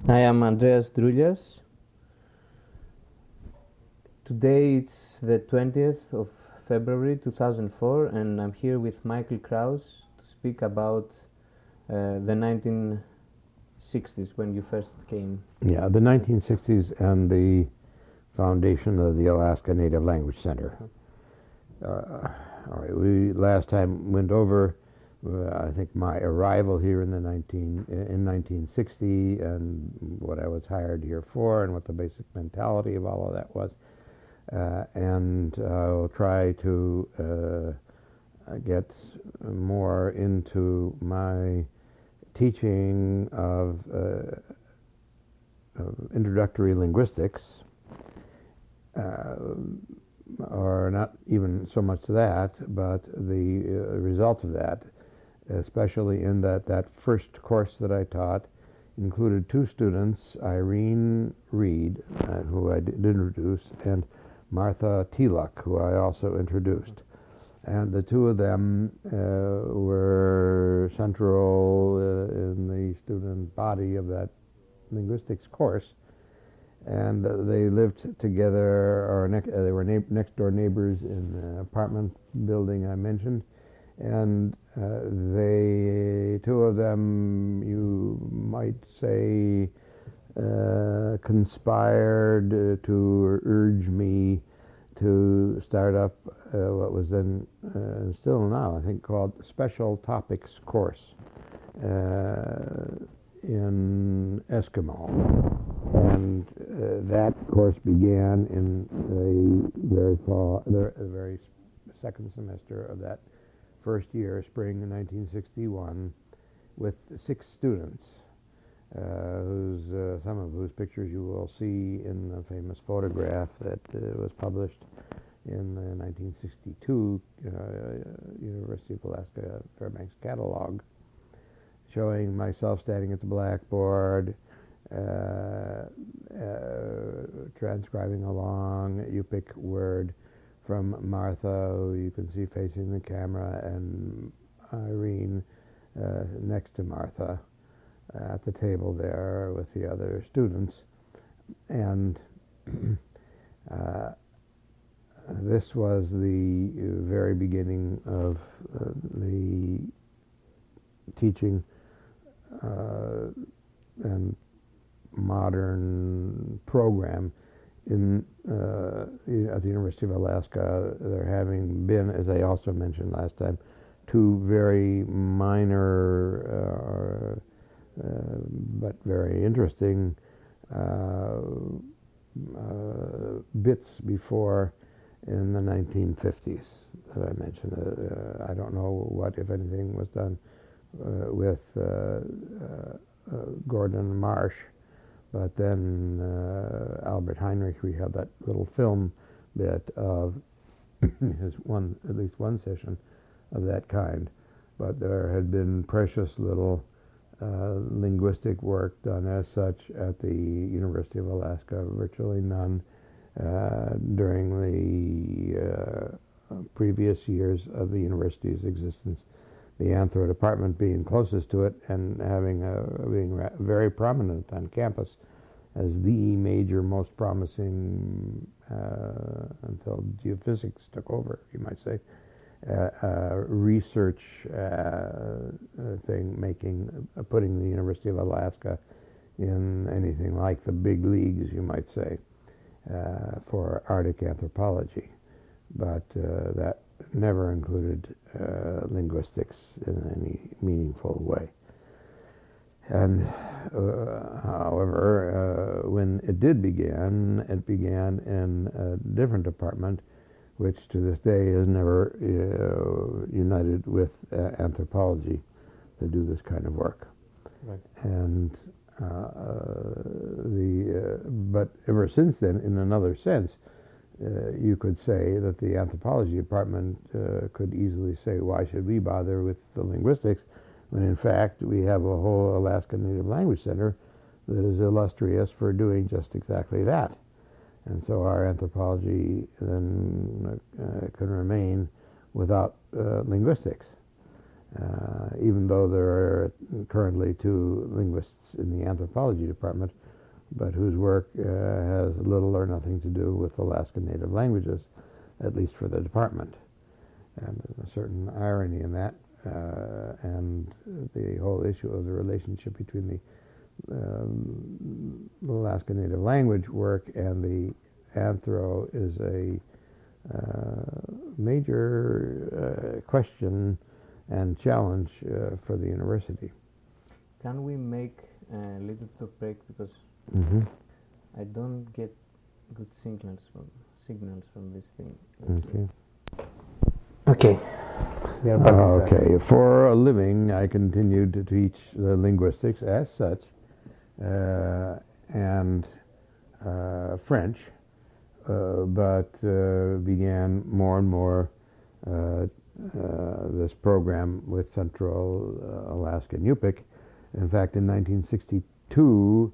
I am Andreas Druljas. Today it's the 20th of February 2004 and I'm here with Michael Kraus to speak about the 1960s when you first came. Yeah, the 1960s and the foundation of the Alaska Native Language Center. All right, we last time went over I think my arrival here in 1960 and what I was hired here for and what the basic mentality of all of that was. And I'll try to get more into my teaching of introductory linguistics, or not even so much that, but the result of that, especially in that first course that I taught, included two students, Irene Reed, who I did introduce, and Martha Teluk, who I also introduced. And the two of them were central in the student body of that linguistics course. And they lived together, or they were next door neighbors in the apartment building I mentioned. And they, two of them, you might say, conspired to urge me to start up what was then, still now, I think, called Special Topics course in Eskimo. And that course began in the very second semester of that first year, spring 1961, with 6 students, some of whose pictures you will see in the famous photograph that was published in the 1962 University of Alaska Fairbanks catalog, showing myself standing at the blackboard, transcribing along. You pick word from Martha, who you can see facing the camera, and Irene next to Martha at the table there with the other students. And this was the very beginning of the teaching and modern program at the University of Alaska. There having been, as I also mentioned last time, 2 very minor but very interesting bits before in the 1950s that I mentioned. I don't know what, if anything, was done with Gordon Marsh, but then Albert Heinrich, we had that little film bit of at least one session of that kind. But there had been precious little linguistic work done as such at the University of Alaska, virtually none during the previous years of the university's existence. The Anthro department being closest to it and being very prominent on campus as the major, most promising, until geophysics took over, you might say, research thing, putting the University of Alaska in anything like the big leagues, you might say, for Arctic anthropology. But that never included linguistics in any meaningful way. And however, when it did begin, it began in a different department, which to this day is never united with anthropology to do this kind of work. Right. And but ever since then, in another sense, you could say that the anthropology department could easily say, why should we bother with the linguistics, when in fact we have a whole Alaska Native Language Center that is illustrious for doing just exactly that. And so our anthropology then can remain without linguistics. even though there are currently 2 linguists in the anthropology department, but whose work has little or nothing to do with Alaska Native languages, at least for the department. And there's a certain irony in that, and the whole issue of the relationship between the Alaska Native language work and the anthro is a major question and challenge for the university. Can we make a little bit of break, because I don't get good signals from this thing. Okay. We are back. Okay. For a living, I continued to teach linguistics as such, and French, but began more and more this program with Central Alaskan Yupik. In fact, in 1962,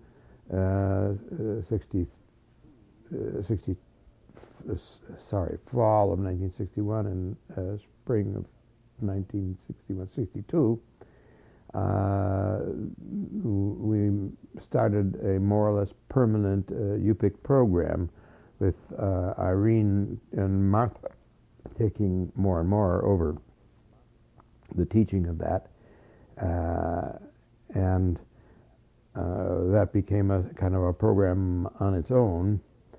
fall of 1961 and spring of 1961-62, we started a more or less permanent Yupik program with Irene and Martha taking more and more over the teaching of that, and that became a kind of a program on its own.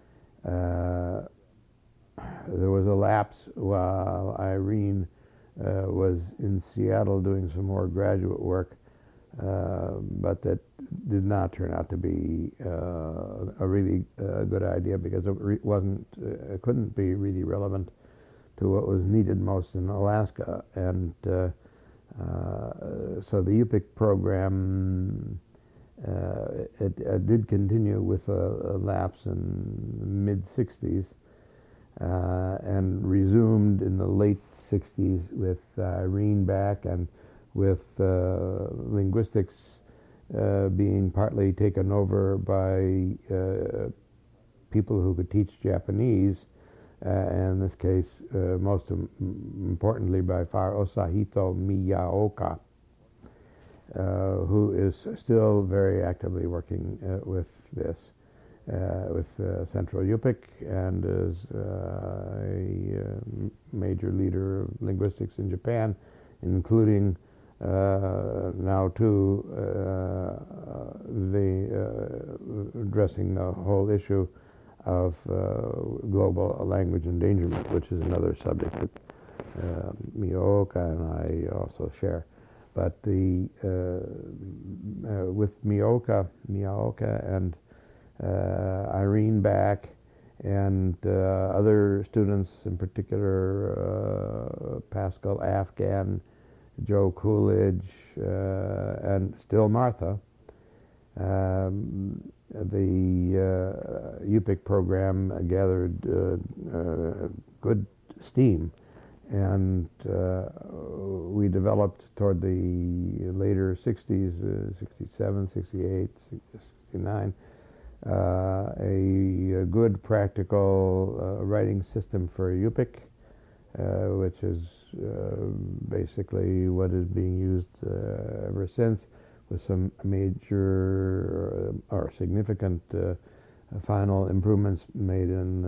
There was a lapse while Irene was in Seattle doing some more graduate work, but that did not turn out to be a really good idea, because it couldn't be really relevant to what was needed most in Alaska. And so the Yupik program it did continue with a lapse in the mid-60s, and resumed in the late 60s with Irene back, and with linguistics being partly taken over by people who could teach Japanese, in this case most importantly by far Osahito Miyaoka, who is still very actively working with this, with Central Yupik, and is a major leader of linguistics in Japan, including now too addressing the whole issue of global language endangerment, which is another subject that Miyaoka and I also share. But with Miyaoka and Irene back, and other students, in particular Pascal Afghan, Joe Coolidge, and still Martha, the Yupik program gathered good steam, and we developed toward the later 60s, 67, 68, 69, a good practical writing system for Yupik, which is basically what is being used ever since, with some major or significant final improvements made in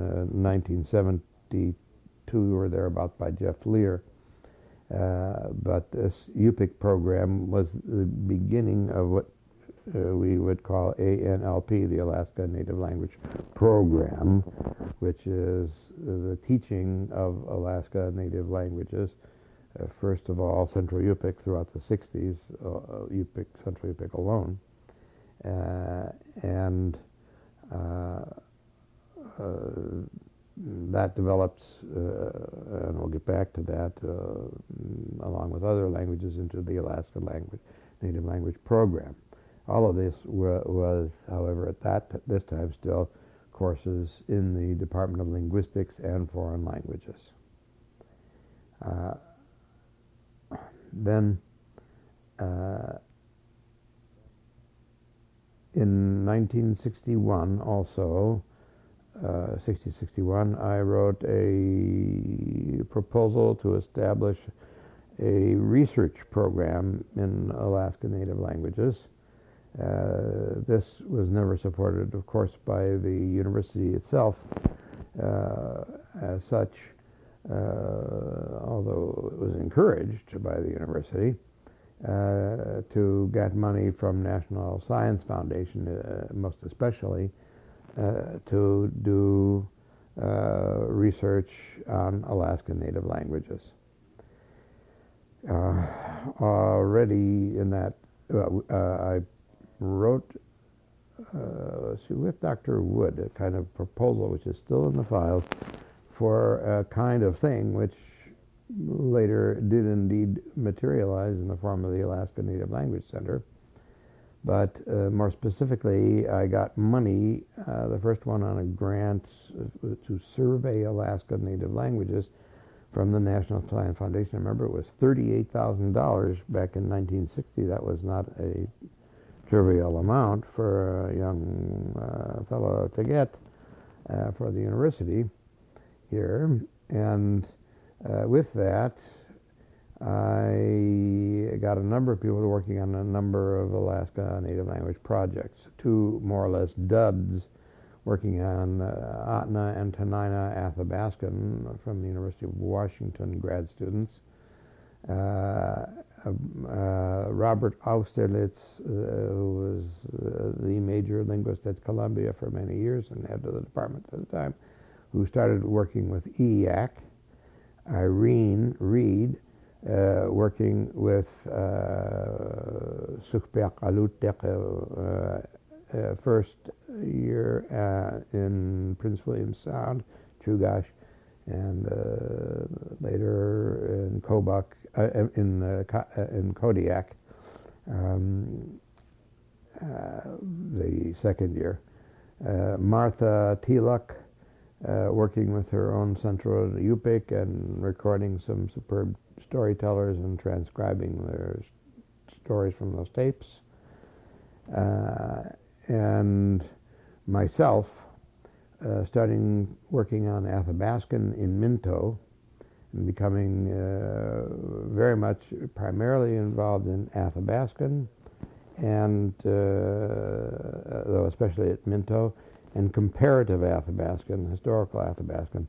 1972 or thereabout by Jeff Lear. But this Yupik program was the beginning of what we would call ANLP, the Alaska Native Language Program, which is the teaching of Alaska Native languages. First of all, Central Yupik throughout the 60s, Central Yupik alone, and that develops, and we'll get back to that, along with other languages, into the Alaska Native Language Program. All of this was, however, at this time still courses in the Department of Linguistics and Foreign Languages. Then, in 1961 also, 60-61, I wrote a proposal to establish a research program in Alaska Native languages. This was never supported, of course, by the university itself as such, although it was encouraged by the university to get money from National Science Foundation, most especially, to do research on Alaska Native languages. Already in that, I wrote with Dr. Wood a kind of proposal which is still in the files for a kind of thing which later did indeed materialize in the form of the Alaska Native Language Center. But more specifically, I got money, the first one on a grant to survey Alaska Native languages from the National Science Foundation. I remember it was $38,000 back in 1960. That was not a trivial amount for a young fellow to get for the university here. And with that, I got a number of people working on a number of Alaska Native language projects, two more or less duds working on Ahtna and Tanina Athabascan from the University of Washington grad students. Robert Austerlitz, who was the major linguist at Columbia for many years and head of the department at the time, who started working with EAC. Irene Reed, working with Sukbek Alutek, first year in Prince William Sound, Chugach, and later in Kobuk, in Kodiak, the second year. Martha Tilak, working with her own Central Yupik and recording some superb storytellers and transcribing their stories from those tapes. And myself, starting working on Athabascan in Minto and becoming very much primarily involved in Athabascan and though especially at Minto, and comparative Athabascan, historical Athabascan,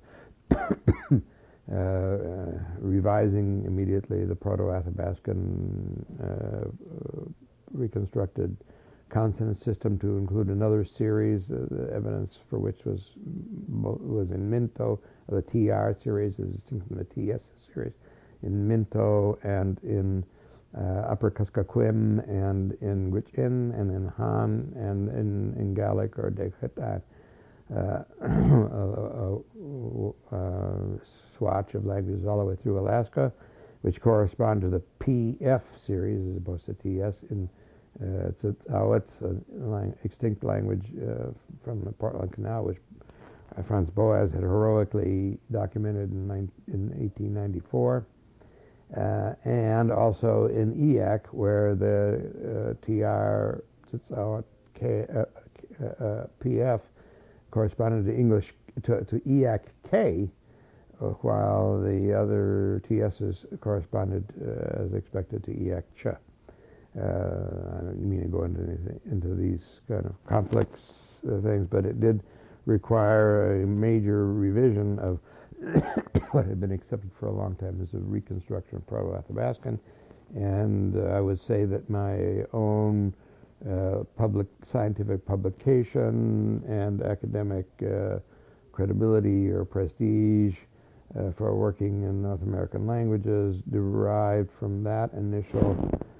revising immediately the Proto-Athabascan reconstructed consonant system to include another series, the evidence for which was in Minto, the TR series is distinct from the TS series, in Minto and in Upper Kuskokwim and in Gwich'in and in Han and in Gaelic or Dekhetat, a swatch of languages all the way through Alaska, which correspond to the PF series as opposed to TS in Tsiut'awat, an extinct language from the Portland Canal, which Franz Boas had heroically documented in 1894. And also in EAC, where the TR Tsiut'awat PF corresponded to English to EAC K, while the other TSs corresponded as expected to EAC Ch. I don't mean to go into these kind of complex things, but it did require a major revision of what had been accepted for a long time as a reconstruction of Proto-Athabascan, and I would say that my own public scientific publication and academic credibility or prestige for working in North American languages derived from that initial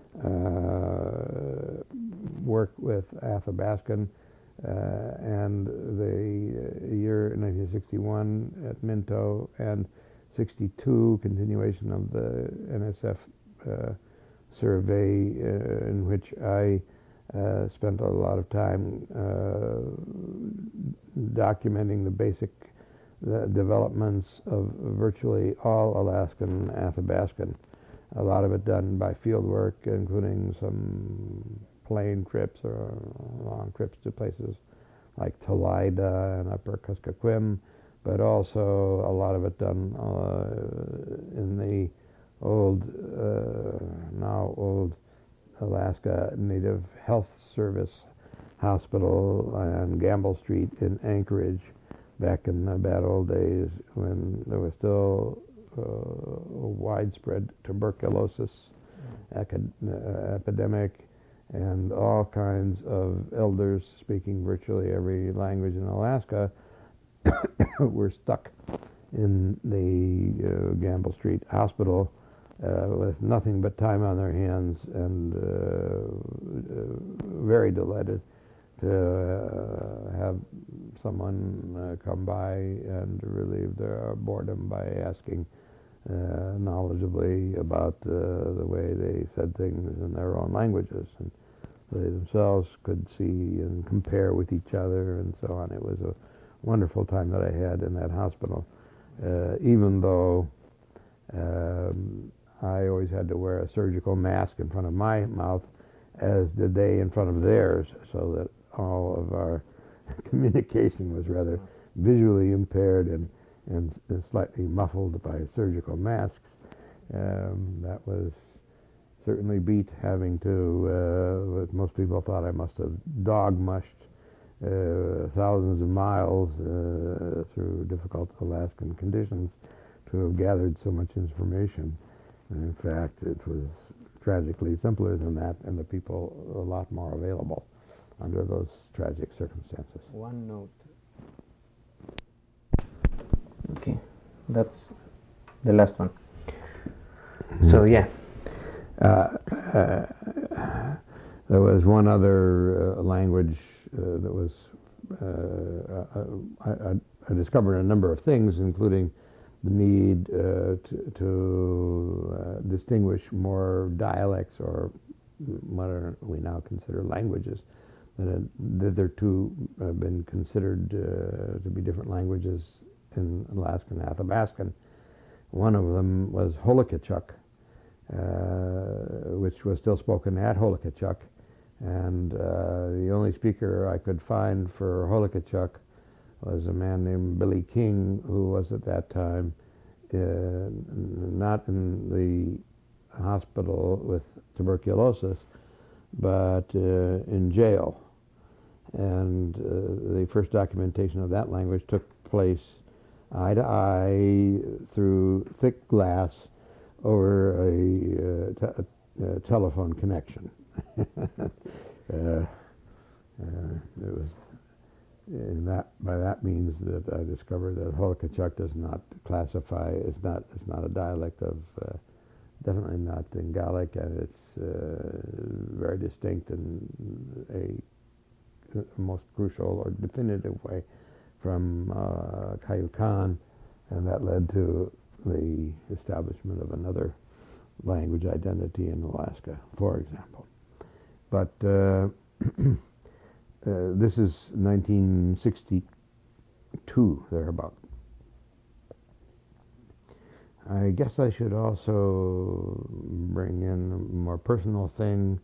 work with Athabascan and the year 1961 at Minto and 62 continuation of the NSF survey in which I spent a lot of time documenting the basic developments of virtually all Alaskan Athabascan. A lot of it done by field work, including some plane trips or long trips to places like Talaida and Upper Kuskokwim, but also a lot of it done in the old, now old Alaska Native Health Service Hospital on Gamble Street in Anchorage back in the bad old days when there was still widespread tuberculosis epidemic, and all kinds of elders speaking virtually every language in Alaska were stuck in the Gamble Street Hospital with nothing but time on their hands, and very delighted to have someone come by and relieve their boredom by asking knowledgeably about the way they said things in their own languages, and they themselves could see and compare with each other and so on. It was a wonderful time that I had in that hospital, even though I always had to wear a surgical mask in front of my mouth, as did they in front of theirs, so that all of our communication was rather visually impaired and slightly muffled by surgical masks. That was certainly beat having to, what most people thought I must have dog-mushed thousands of miles through difficult Alaskan conditions to have gathered so much information. And in fact, it was tragically simpler than that, and the people a lot more available under those tragic circumstances. One note. Okay, that's the last one. So yeah. There was one other language that was, I discovered a number of things, including the need to distinguish more dialects, or what we now consider languages, that had hitherto been considered to be different languages in Alaskan Athabascan. One of them was Holokachuk, which was still spoken at Holokachuk, and the only speaker I could find for Holokachuk was a man named Billy King, who was at that time not in the hospital with tuberculosis, but in jail. And the first documentation of that language took place eye to eye through thick glass over a telephone connection. It was by that means that I discovered that Holokachuk does not classify, it's not a dialect of, definitely not Ngalik, and it's very distinct in a most crucial or definitive way from Cayucan, and that led to the establishment of another language identity in Alaska, for example. But this is 1962, thereabout. I guess I should also bring in a more personal thing.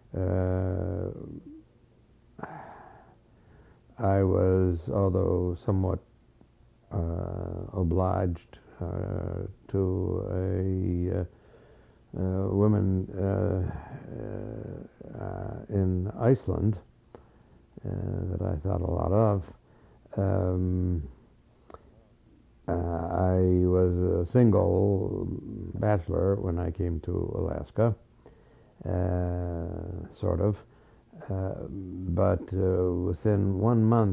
I was, although somewhat obliged to a woman in Iceland that I thought a lot of. I was a single bachelor when I came to Alaska, sort of. But within 1 month,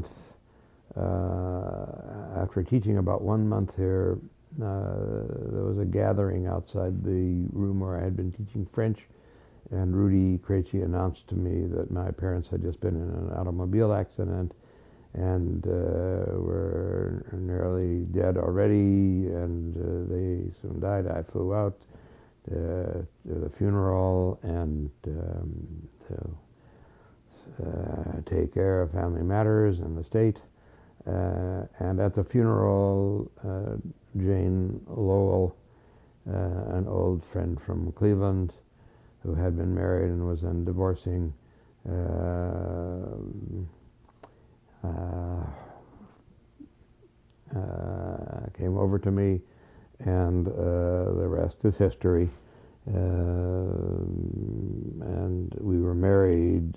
after teaching about 1 month here, there was a gathering outside the room where I had been teaching French, and Rudy Krejci announced to me that my parents had just been in an automobile accident and were nearly dead already, and they soon died. I flew out to the funeral and to take care of family matters and the state. And at the funeral, Jane Lowell, an old friend from Cleveland who had been married and was then divorcing, came over to me and the rest is history. And we were married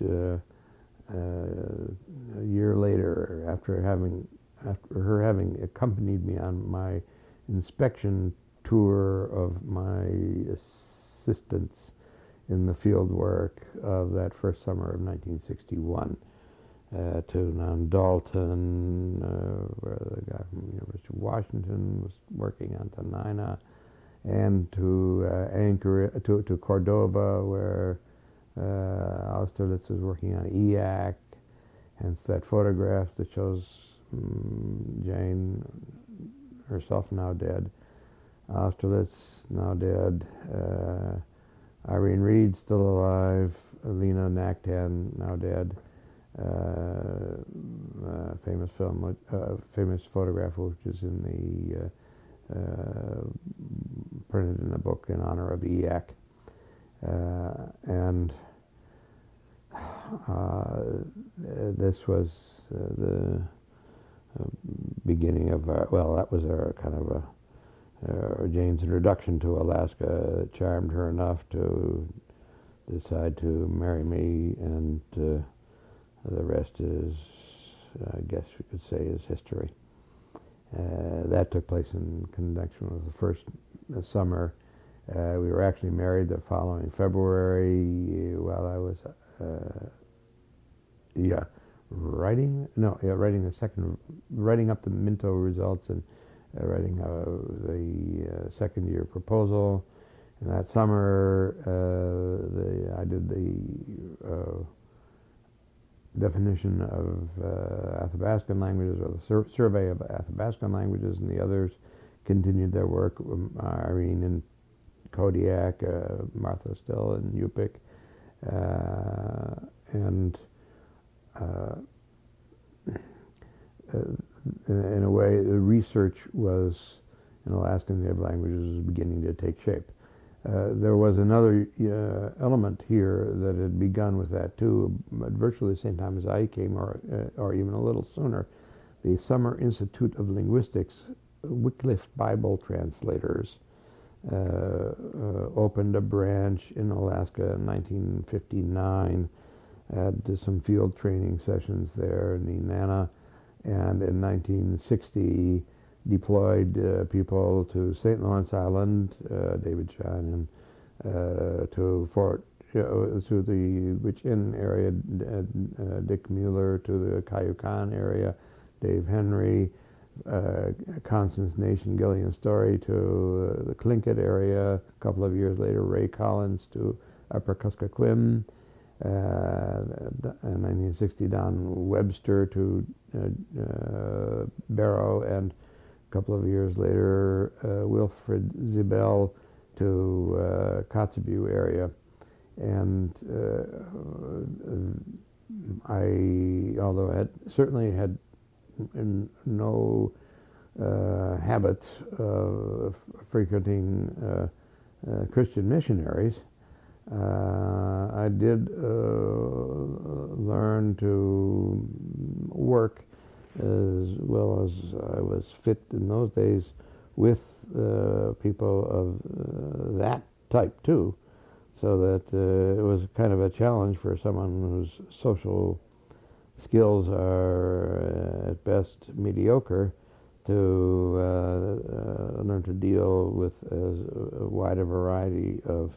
a year later, after her having accompanied me on my inspection tour of my assistance in the field work of that first summer of 1961. To Mount Dalton, where the guy from the University of Washington was working on Tanina, and to Anchorage, to Cordova, where Austerlitz was working on EAC, hence that photograph that shows Jane, herself now dead, Austerlitz now dead, Irene Reed still alive, Lena Naktan now dead. Famous photograph, which is in the printed in a book in honor of EAC, and this was the beginning of that was our kind of Jane's introduction to Alaska. It charmed her enough to decide to marry me, and the rest is, I guess we could say, is history. That took place in connection with the first summer. We were actually married the following February while I was, writing up the Minto results and writing the second year proposal. And that summer, I did the definition of Athabascan languages, or the survey of Athabascan languages, and the others continued their work. Irene in Kodiak, Martha still in Yupik, and in a way, the research was in Alaskan Native languages was beginning to take shape. There was another element here that had begun with that too, at virtually the same time as I came, or even a little sooner. The Summer Institute of Linguistics, Wycliffe Bible translators, opened a branch in Alaska in 1959, had some field training sessions there in Nenana, and in 1960 deployed people to St. Lawrence Island, David Shannon, to Fort, to the Witch-Inn area, Dick Mueller, to the Cayucan area, Dave Henry, Constance Nation, Gillian Story to the Tlingit area. A couple of years later, Ray Collins to Upper Kuskokwim. In 1960, Don Webster to Barrow, and a couple of years later, Wilfred Zibel to Kotzebue area. And although I certainly had no habit of frequenting Christian missionaries, I did learn to work as well as I was fit in those days with people of that type too, so that it was kind of a challenge for someone whose social skills are at best mediocre to learn to deal with as wide a variety of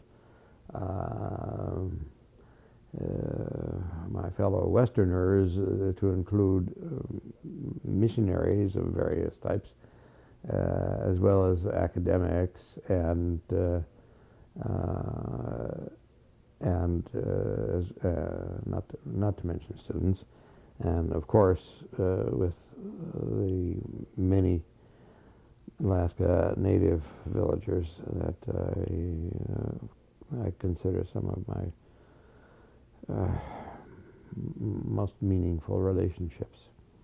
my fellow Westerners, to include missionaries of various types, as well as academics and not to mention students, and of course with the many Alaska Native villagers that I consider some of my most meaningful relationships.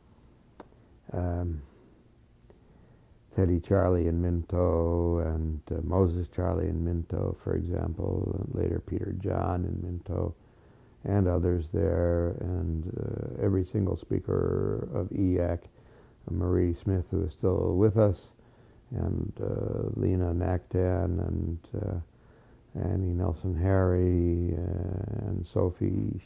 Teddy Charlie in Minto, and Moses Charlie in Minto, for example, and later Peter John in Minto, and others there, and every single speaker of EAC, Marie Smith, who is still with us, and Lena Naktan and Annie Nelson Harry and Sophie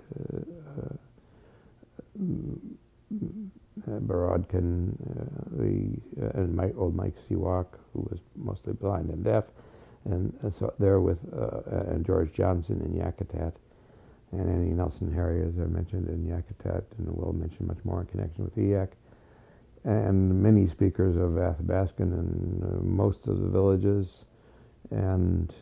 Borodkin, and old Mike Siwak, who was mostly blind and deaf, and so there with and George Johnson in Yakutat, and Annie Nelson Harry, as I mentioned, in Yakutat, and we'll mention much more in connection with EAC, and many speakers of Athabascan in most of the villages, and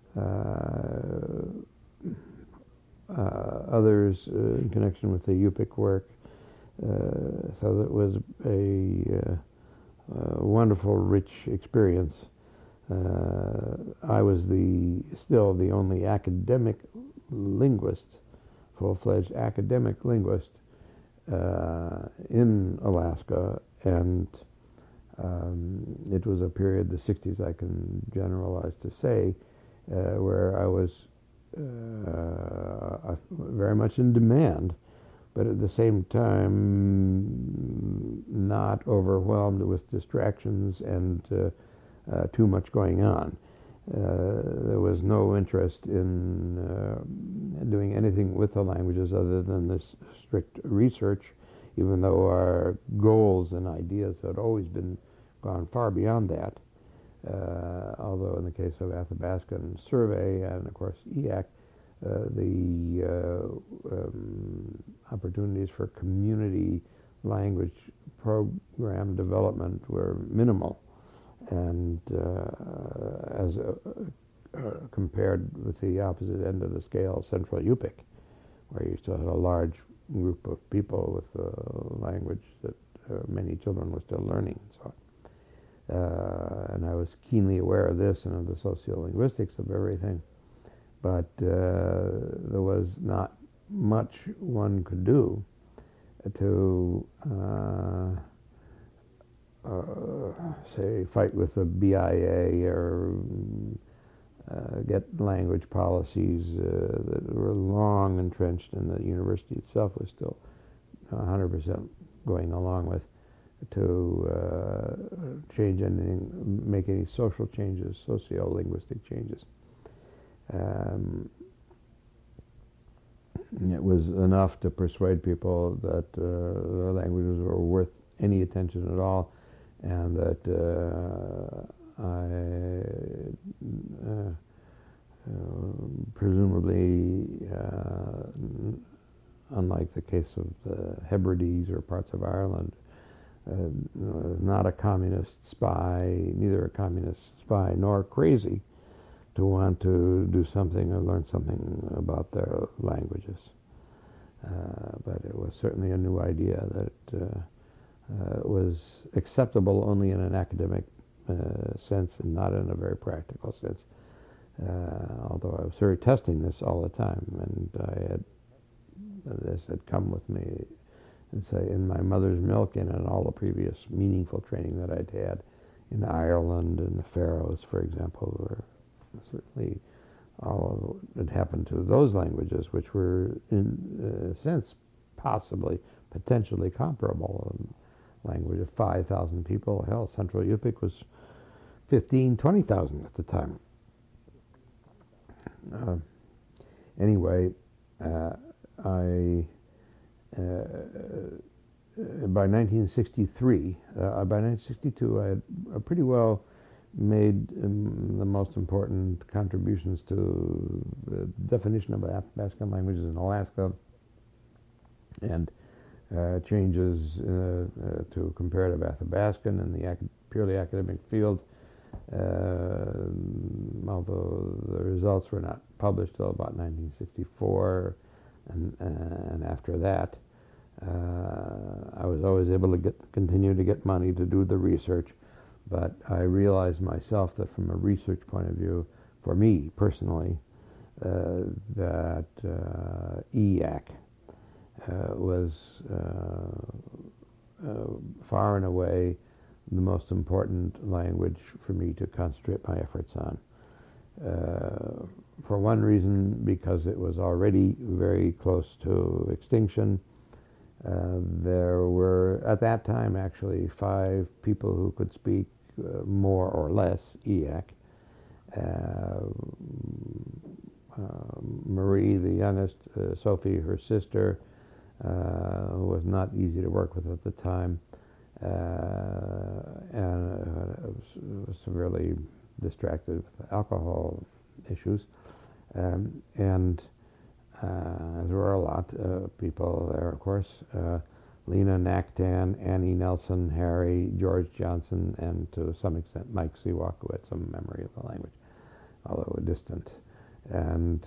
others in connection with the Yupik work. So that was a wonderful, rich experience. I was still the only academic linguist, full-fledged academic linguist in Alaska, and it was a period, the 60s I can generalize to say, where I was very much in demand, but at the same time not overwhelmed with distractions and too much going on. There was no interest in doing anything with the languages other than this strict research, even though our goals and ideas had always been gone far beyond that. Although in the case of Athabascan Survey and of course EAC, the opportunities for community language program development were minimal, and as compared with the opposite end of the scale, Central Yupik, where you still had a large group of people with a language that many children were still learning and so on. And I was keenly aware of this and of the sociolinguistics of everything, but there was not much one could do to say fight with the BIA or get language policies that were long entrenched, and the university itself was still 100% going along with, to change anything, make any social changes, sociolinguistic changes. It was enough to persuade people that the languages were worth any attention at all, and that presumably, unlike the case of the Hebrides or parts of Ireland, not a communist spy, neither a communist spy nor crazy to want to do something or learn something about their languages. But it was certainly a new idea that was acceptable only in an academic sense and not in a very practical sense. Although I was sort of testing this all the time, and this had come with me, and say, in my mother's milk and in all the previous meaningful training that I'd had in Ireland and the Faroes, for example, were certainly all of what had happened to those languages, which were in a sense possibly, potentially comparable. A language of 5,000 people, hell, Central Yupik was 15,000, 20,000 at the time. Anyway, by 1963, by 1962, I had pretty well made the most important contributions to the definition of Athabascan languages in Alaska, and changes to comparative Athabascan in the purely academic field, although the results were not published till about 1964, and after that, I was always able to continue to get money to do the research, but I realized myself that from a research point of view, for me personally, that EAC was far and away the most important language for me to concentrate my efforts on. For one reason, because it was already very close to extinction. There were, at that time, actually 5 people who could speak more or less EAC. Marie, the youngest, Sophie, her sister, who was not easy to work with at the time, and was severely distracted with alcohol issues. And there were a lot of people there, of course. Lena Naktan, Annie Nelson, Harry, George Johnson, and to some extent Mike Seawalk, who had some memory of the language, although distant. And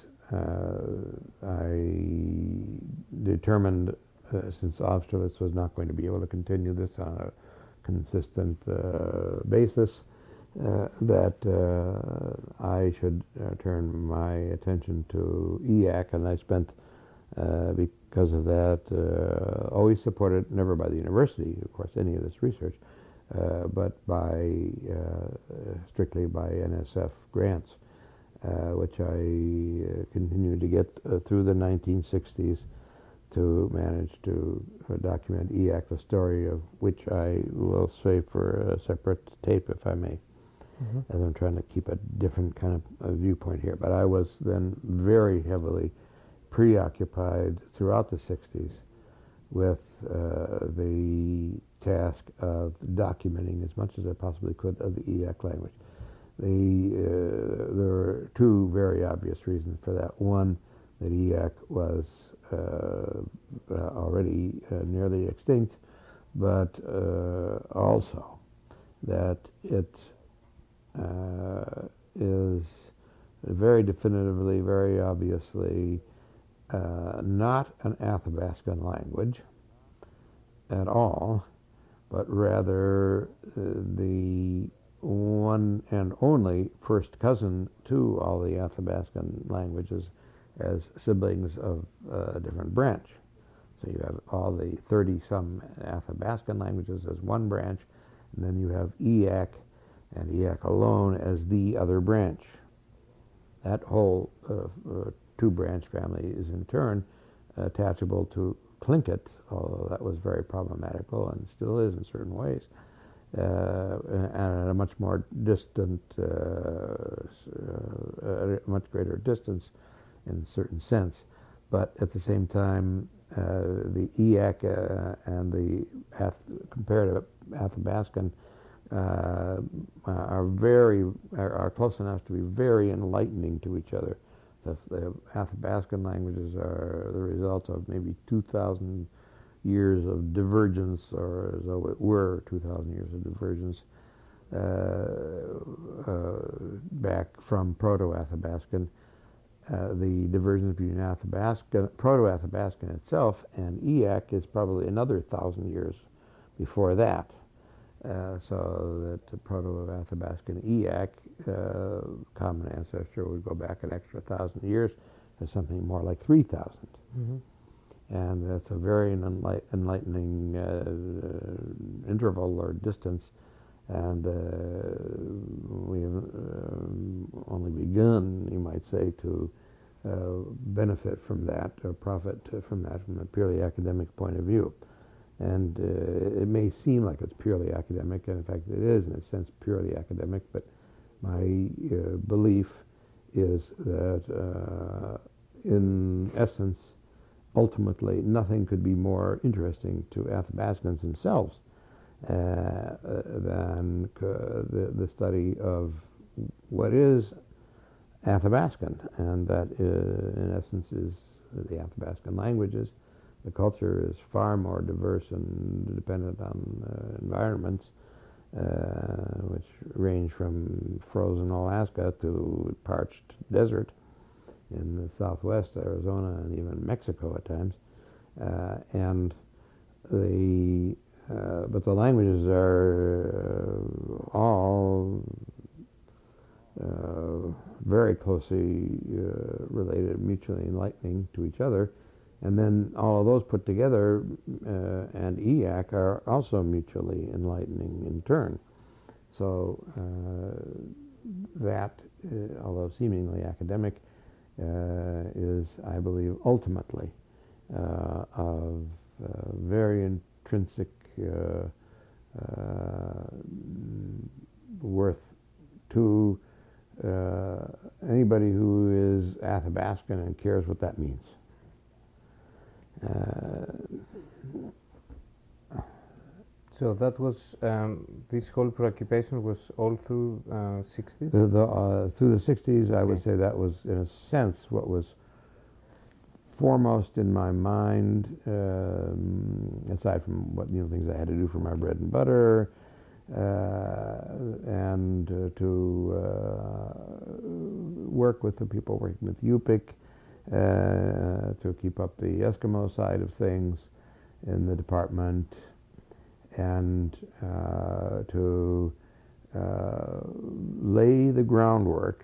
I determined, since Austerlitz was not going to be able to continue this on a consistent basis, that I should turn my attention to EAC, and I spent, because of that, always supported, never by the university, of course, any of this research, but by strictly by NSF grants, which I continued to get through the 1960s to manage to document EAC, the story of which I will save for a separate tape, if I may, as I'm trying to keep a different kind of viewpoint here. But I was then very heavily preoccupied throughout the 60s with the task of documenting as much as I possibly could of the EAC language. There were two very obvious reasons for that. One, that EAC was already nearly extinct, but also that it is very definitively, very obviously not an Athabascan language at all, but rather the one and only first cousin to all the Athabascan languages as siblings of a different branch. So you have all the 30-some Athabascan languages as one branch, and then you have EAC and EAC alone as the other branch. That whole two-branch family is in turn attachable to Tlingit, although that was very problematical and still is in certain ways, and at a much more distant, much greater distance in a certain sense. But at the same time, the EAC and the comparative Athabascan are close enough to be very enlightening to each other. The Athabascan languages are the result of maybe 2,000 years of divergence, or as though it were 2,000 years of divergence, back from Proto-Athabascan. The divergence between Proto-Athabascan itself and EAC is probably another 1,000 years before that. So that the Proto-Athabascan EAC common ancestor would go back an extra 1,000 years to something more like 3,000. And that's a very enlightening interval or distance, and we have only begun, you might say, to benefit from that or profit from that from a purely academic point of view. And it may seem like it's purely academic, and in fact it is in a sense purely academic, but my belief is that in essence, ultimately, nothing could be more interesting to Athabascans themselves than the study of what is Athabascan, and that in essence is the Athabascan languages. The culture is far more diverse and dependent on environments, which range from frozen Alaska to parched desert in the southwest, Arizona, and even Mexico at times. But the languages are all very closely related, mutually enlightening to each other. And then all of those put together and EAC are also mutually enlightening in turn. So that, although seemingly academic, is, I believe, ultimately of very intrinsic Habaskan and cares what that means. So that was, this whole preoccupation was all through 60s? Through the 60s, I would Okay. say that was, in a sense, what was foremost in my mind, aside from what things I had to do for my bread and butter, and to work with the people working with Yupik, to keep up the Eskimo side of things in the department, and to lay the groundwork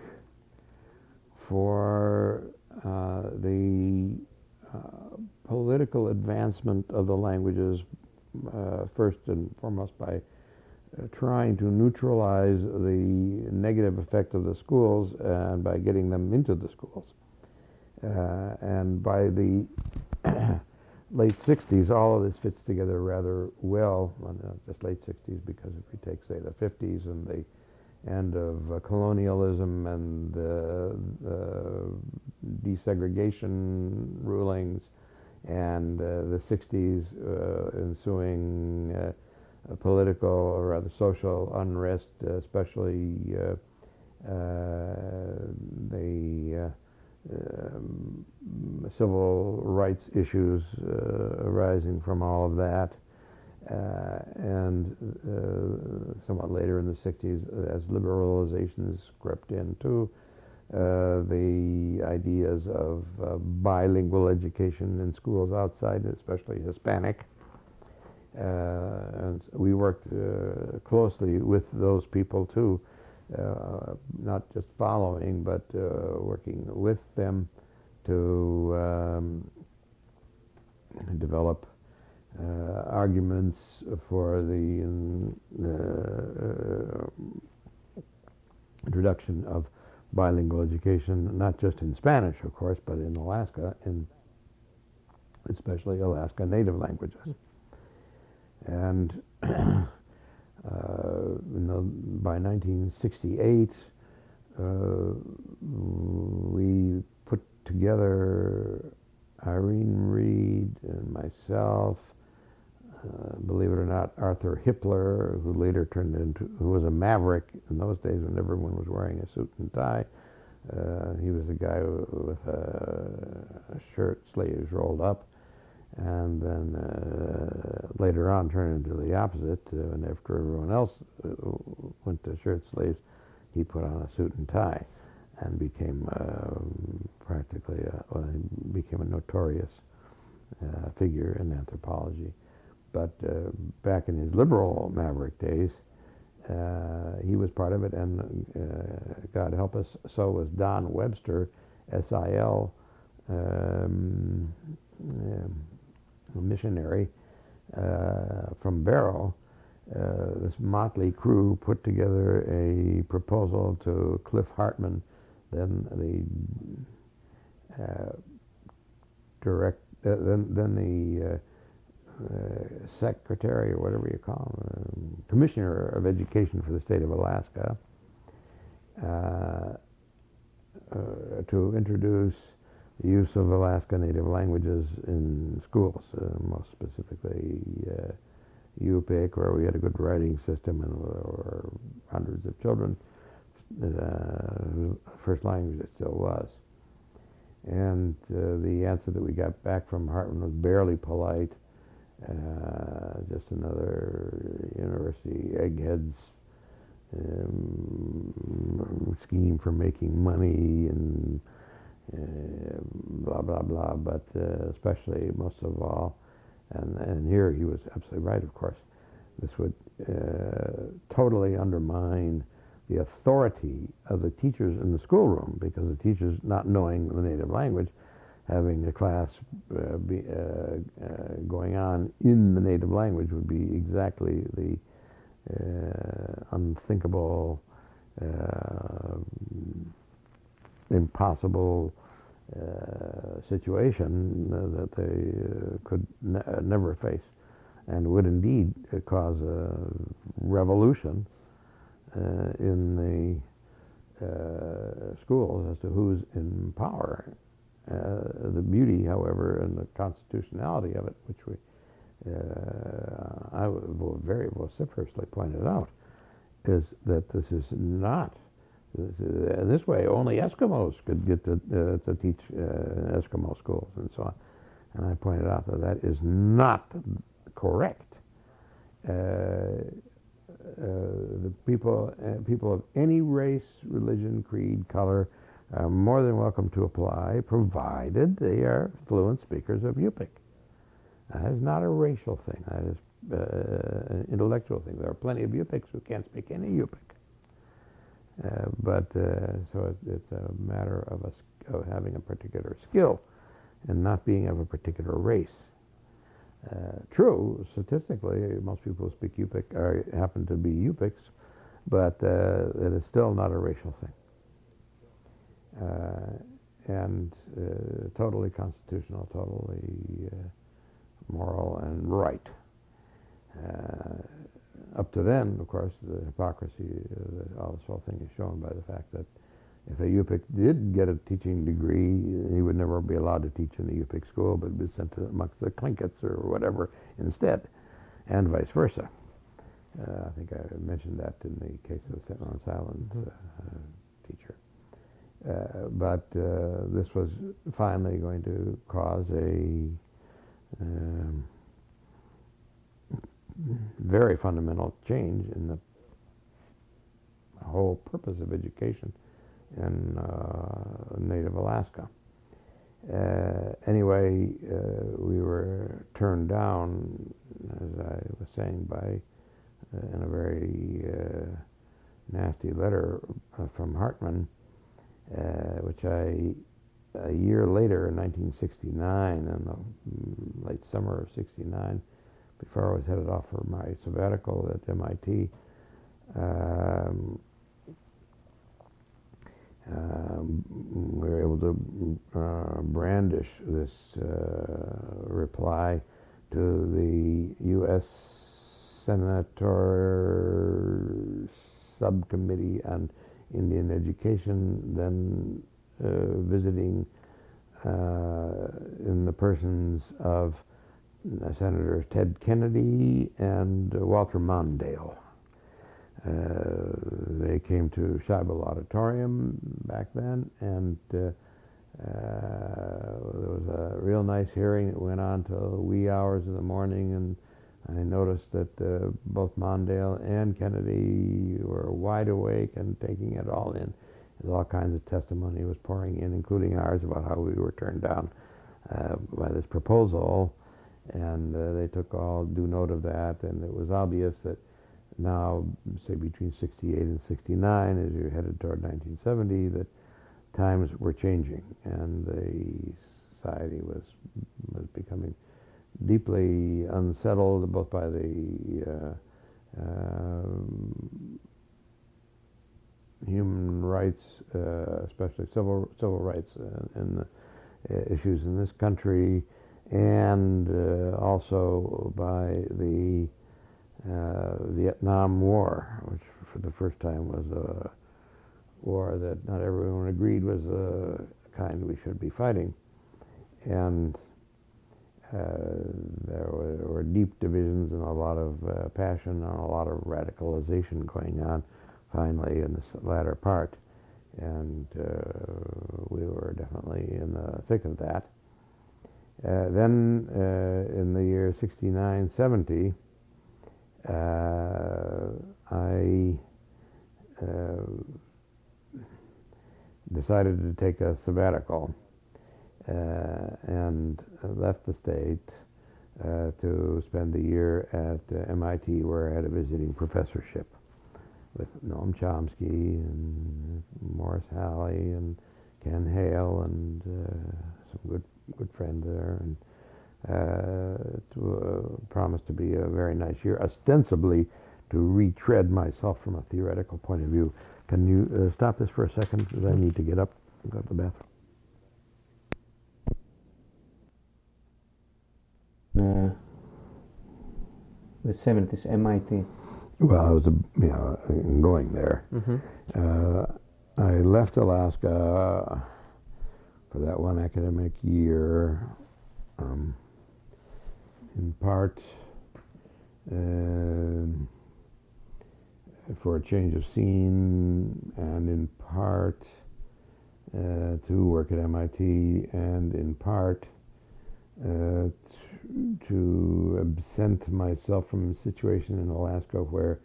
for the political advancement of the languages, first and foremost by trying to neutralize the negative effect of the schools and by getting them into the schools. And by the late 60s, all of this fits together rather well. Well, not just late 60s, because if we take, say, the 50s and the end of colonialism and desegregation rulings, and the 60s ensuing political, or rather social unrest, especially the civil rights issues arising from all of that, and somewhat later in the 60s, as liberalizations crept in too, the ideas of bilingual education in schools outside, especially Hispanic. And we worked closely with those people too, not just following, but working with them to develop arguments for the introduction of bilingual education, not just in Spanish, of course, but in Alaska, in especially Alaska Native languages. And by 1968, we put together, Irene Reed and myself, believe it or not, Arthur Hippler, who later who was a maverick in those days when everyone was wearing a suit and tie. He was a guy with a shirt, sleeves rolled up, and then later on turned into the opposite. And after everyone else went to shirt sleeves, he put on a suit and tie, and became he became a notorious figure in anthropology. But back in his liberal maverick days, he was part of it, and God help us, so was Don Webster, SIL, a missionary from Barrow. This motley crew put together a proposal to Cliff Hartman, then the secretary, or whatever you call him, commissioner of education for the state of Alaska, to introduce the use of Alaska Native languages in schools, most specifically Yupik, where we had a good writing system and were hundreds of children whose first language it still was. And the answer that we got back from Hartman was barely polite. Just another university eggheads scheme for making money and blah blah blah, but especially, most of all, and here he was absolutely right, of course, this would totally undermine the authority of the teachers in the schoolroom, because the teachers, not knowing the native language, having a class going on in the native language would be exactly the unthinkable, impossible situation that they could never face, and would indeed cause a revolution in the schools as to who's in power. The beauty, however, and the constitutionality of it, which I very vociferously pointed out, is that this is not. This way, only Eskimos could get to teach Eskimo schools and so on. And I pointed out that is not correct. The people of any race, religion, creed, color are more than welcome to apply, provided they are fluent speakers of Yupik. That is not a racial thing. That is an intellectual thing. There are plenty of Yupiks who can't speak any Yupik. So it's a matter of having a particular skill and not being of a particular race. True, statistically, most people who speak Yupik happen to be Yupiks, but it is still not a racial thing. And totally constitutional, totally moral and right. Up to then, of course, the hypocrisy, all this whole thing is shown by the fact that if a Yupik did get a teaching degree, he would never be allowed to teach in the Yupik school, but be sent to amongst the Tlinkits or whatever instead, and vice versa. I think I mentioned that in the case of the St. Lawrence Island teacher. But this was finally going to cause a very fundamental change in the whole purpose of education in native Alaska. Anyway, we were turned down, as I was saying, in a very nasty letter from Hartman, which a year later, in 1969, in the late summer of '69, before I was headed off for my sabbatical at MIT, we were able to brandish this reply to the U.S. Senator Subcommittee on Indian Education, then visiting in the persons of Senators Ted Kennedy and Walter Mondale. They came to Scheibel Auditorium back then, and there was a real nice hearing that went on till wee hours of the morning, and I noticed that both Mondale and Kennedy were wide awake and taking it all in. All kinds of testimony was pouring in, including ours, about how we were turned down by this proposal, and they took all due note of that, and it was obvious that now, say between 68 and 69, as you're headed toward 1970, that times were changing, and the society was becoming deeply unsettled, both by the human rights, especially civil rights, and the issues in this country, and also by the Vietnam War, which for the first time was a war that not everyone agreed was the kind we should be fighting. And there were deep divisions and a lot of passion and a lot of radicalization going on finally in this latter part. And we were definitely in the thick of that. Then in the year 69, 70, I decided to take a sabbatical and left the state to spend a year at MIT, where I had a visiting professorship with Noam Chomsky and Morris Halle and Ken Hale and some good friends there, and it promised to be a very nice year, ostensibly to retread myself from a theoretical point of view. Can you stop this for a second, because I need to get up and go to the bathroom? The 70s, MIT. Well, I was going there. Mm-hmm. I left Alaska for that one academic year, in part for a change of scene, and in part to work at MIT, and in part to absent myself from a situation in Alaska where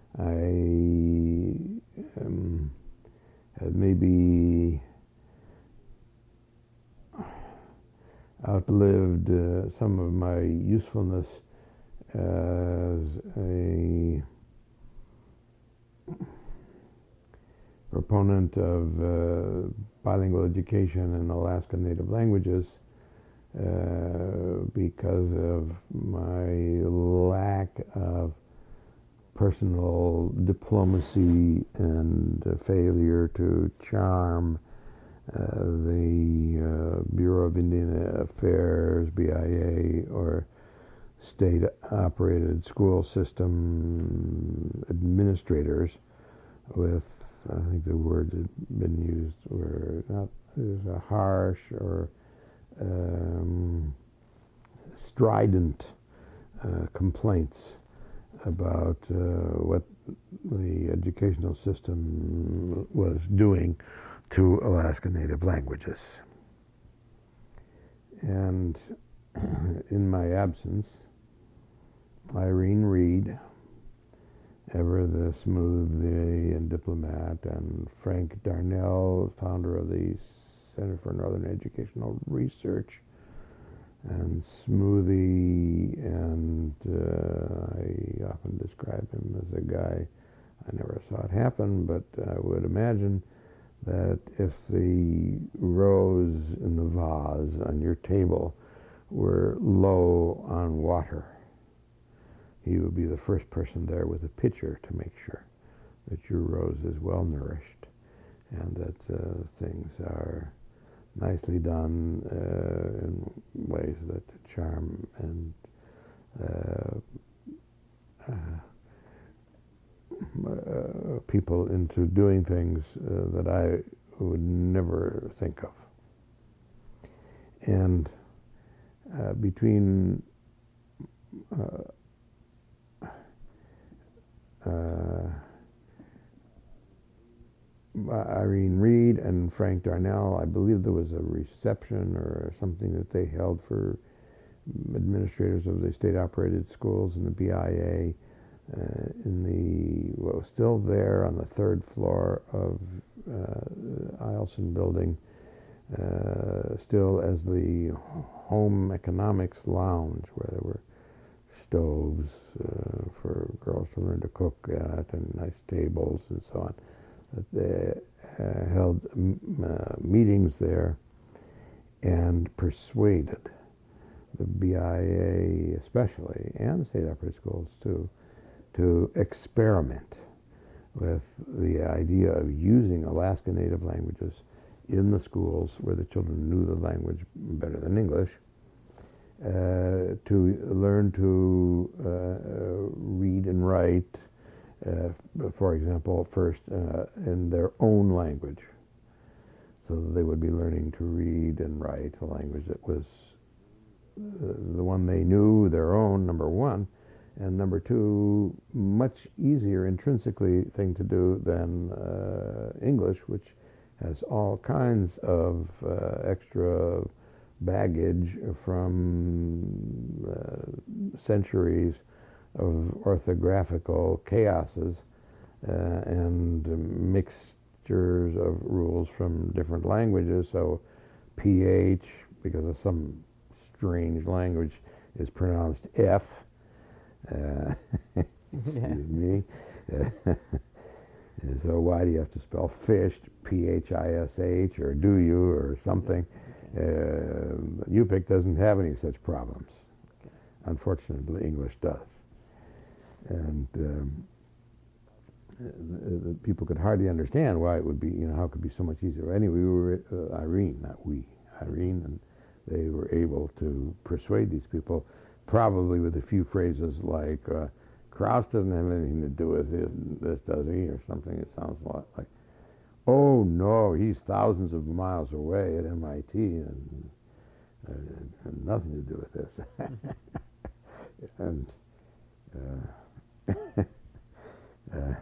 I had maybe outlived some of my usefulness as a proponent of bilingual education in Alaska Native languages because of my lack of personal diplomacy and failure to charm the Bureau of Indian Affairs, BIA, or state-operated school system administrators with, I think the words that had been used were not as harsh or strident complaints about what the educational system was doing to Alaska Native languages. And in my absence, Irene Reed, ever the smooth and diplomat, and Frank Darnell, founder of the Center for Northern Educational Research, and Smoothie, and I often describe him as a guy, I never saw it happen, but I would imagine that if the rose in the vase on your table were low on water, he would be the first person there with a pitcher to make sure that your rose is well nourished and that things are nicely done in ways that charm and people into doing things that I would never think of. And between Irene Reed and Frank Darnell, I believe there was a reception or something that they held for administrators of the state-operated schools in the BIA in the, what was still there on the third floor of Eielson Building, still as the Home Economics Lounge, where there were stoves for girls to learn to cook at and nice tables and so on. They held meetings there and persuaded the BIA especially, and the state-operated schools too, to experiment with the idea of using Alaska Native languages in the schools where the children knew the language better than English, to learn to read and write, for example, first in their own language, so that they would be learning to read and write a language that was the one they knew, their own, number one, and number two, much easier intrinsically thing to do than English, which has all kinds of extra baggage from centuries of orthographical chaoses and mixtures of rules from different languages. So PH, because of some strange language, is pronounced F. Excuse me. So why do you have to spell fish, P-H-I-S-H, or do you, or something? UPIC doesn't have any such problems. Unfortunately, English does. And people could hardly understand why it would be, how it could be so much easier. Anyway, we were, Irene, and they were able to persuade these people, probably with a few phrases like, Krauss doesn't have anything to do with this, does he? Or something. It sounds a lot like Oh no, he's thousands of miles away at MIT, and had nothing to do with this. And uh, uh,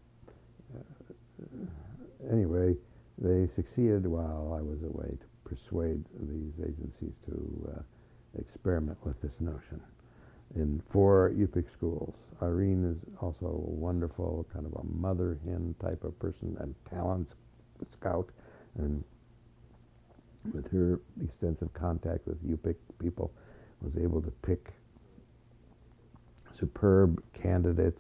anyway, they succeeded while I was away to persuade these agencies to experiment with this notion in 4 UPIC schools. Irene is also a wonderful kind of a mother hen type of person and talent scout, and with her extensive contact with UPIC people, was able to pick superb candidates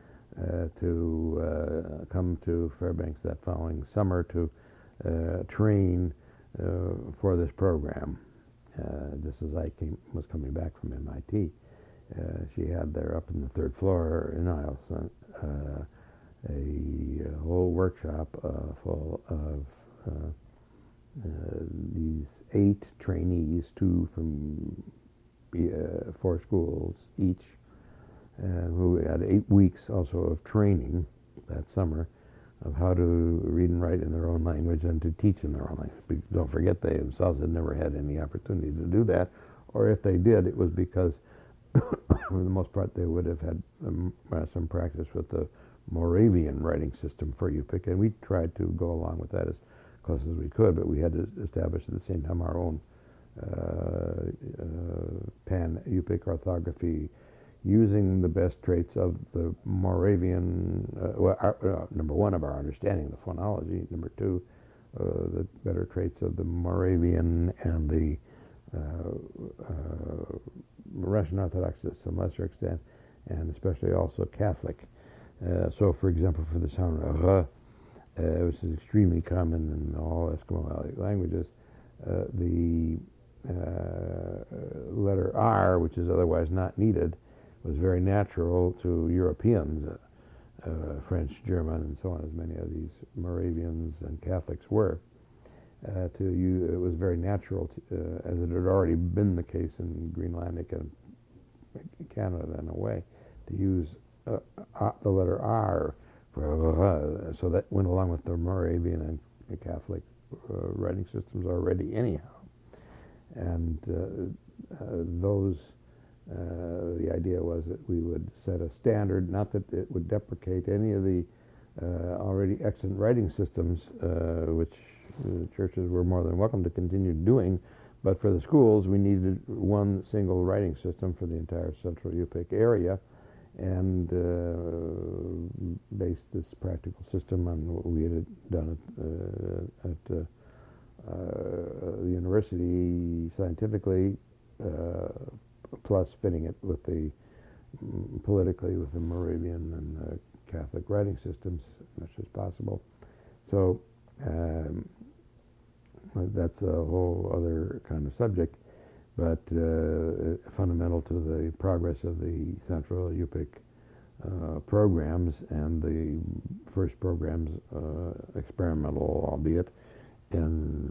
to come to Fairbanks that following summer to train for this program. Just as I was coming back from MIT, she had there up in the 3rd floor in Eielson a whole workshop full of these 8 trainees, 2 from 4 schools each, who had 8 weeks also of training that summer of how to read and write in their own language and to teach in their own language. Because don't forget, they themselves had never had any opportunity to do that, or if they did, it was because for the most part they would have had some practice with the Moravian writing system for UPIC, and we tried to go along with that as close as we could, but we had to establish at the same time our own pan-UPIC orthography, using the best traits of the Moravian, number 1, of our understanding of the phonology, number 2, the better traits of the Moravian and the Russian Orthodox to some lesser extent, and especially also Catholic. So, for example, for the sound R, which is extremely common in all Eskimo languages, the letter R, which is otherwise not needed, was very natural to Europeans, French, German, and so on, as many of these Moravians and Catholics were. It was very natural, as it had already been the case in Greenlandic and Canada in a way, to use the letter R for so that went along with the Moravian and Catholic writing systems already anyhow. And the idea was that we would set a standard, not that it would deprecate any of the already excellent writing systems, which churches were more than welcome to continue doing, but for the schools we needed one single writing system for the entire central UPIC area, and based this practical system on what we had done at the university scientifically, plus fitting it with the politically with the Moravian and Catholic writing systems as much as possible. So that's a whole other kind of subject, but fundamental to the progress of the Central UPIC programs, and the first programs, experimental albeit, in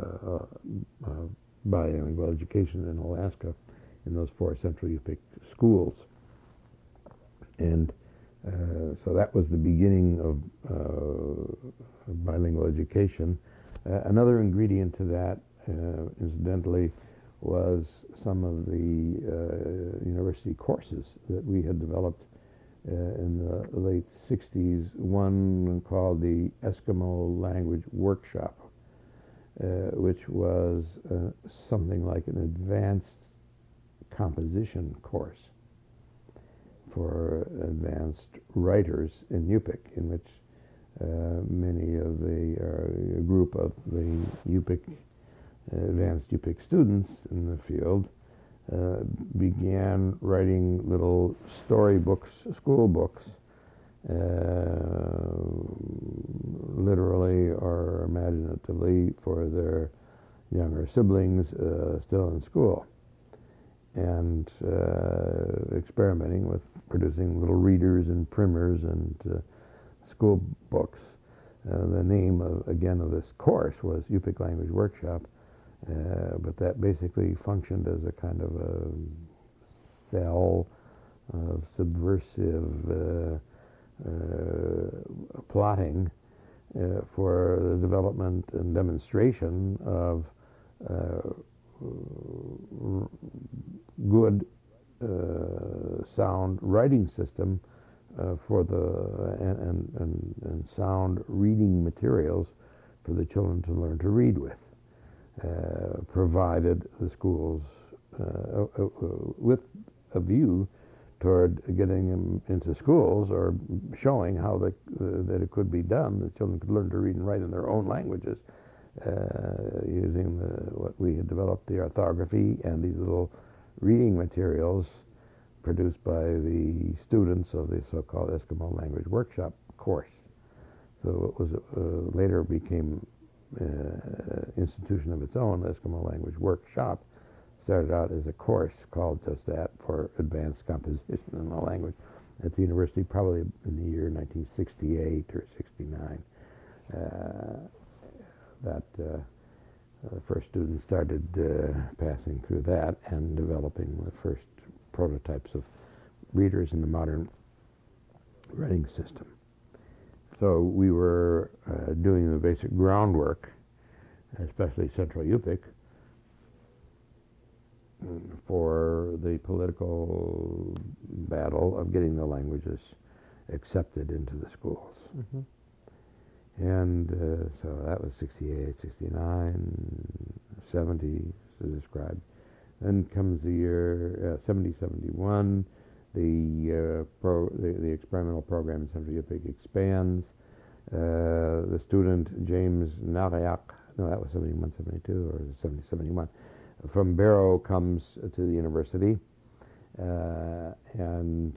bilingual education in Alaska, in those 4 Central UPIC schools. And so that was the beginning of bilingual education. Another ingredient to that, incidentally, was some of the university courses that we had developed in the late 60s, one called the Eskimo Language Workshop, which was something like an advanced composition course for advanced writers in UPIC, in which many of a group of the UPIC advanced UPIC students in the field began writing little storybooks, school books, literally or imaginatively, for their younger siblings still in school, and experimenting with producing little readers and primers and school books. The name of this course was UPIC Language Workshop, but that basically functioned as a kind of a cell of subversive plotting for the development and demonstration of good sound writing system for the and sound reading materials for the children to learn to read with, provided the schools with a view toward getting them into schools or showing how that it could be done. The children could learn to read and write in their own languages using what we had developed, the orthography and these little reading materials produced by the students of the so-called Eskimo Language Workshop course. So it was later became institution of its own, Eskimo Language Workshop. Started out as a course called just that, for advanced composition in the language at the university, probably in the year 1968 or 69. The first students started passing through that and developing the first prototypes of readers in the modern writing system. So we were doing the basic groundwork, especially Central Yupik, for the political battle of getting the languages accepted into the schools. Mm-hmm. And so that was 68, 69, 70, so described. Then comes the year 70, 71. The experimental program in Central Yupik expands. The student James Nariak, no, that was 71, 72, or 70, 71, from Barrow comes to the university, and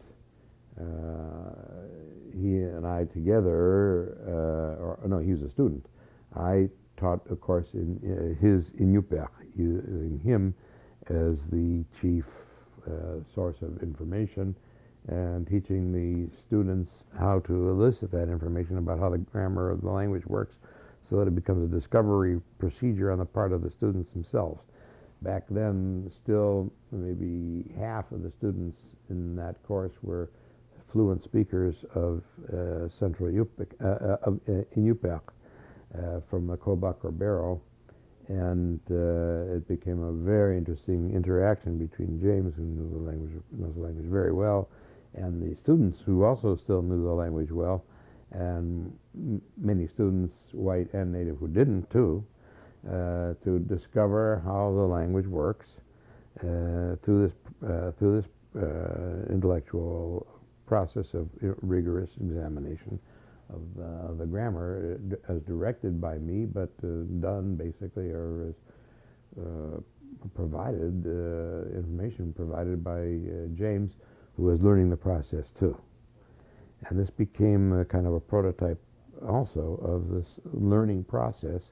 he and I together, he was a student. I taught a course in Yupik, using him as the chief source of information and teaching the students how to elicit that information about how the grammar of the language works so that it becomes a discovery procedure on the part of the students themselves. Back then, still maybe half of the students in that course were fluent speakers of Central Yupik, in Yupik, from Kobuk or Barrow, and it became a very interesting interaction between James, who knows the language very well, and the students who also still knew the language well, and many students, white and native, who didn't too, to discover how the language works through this intellectual process of rigorous examination of the grammar, as directed by me, but done basically, or as provided information provided by James, who was learning the process too. And this became a kind of a prototype also of this learning process,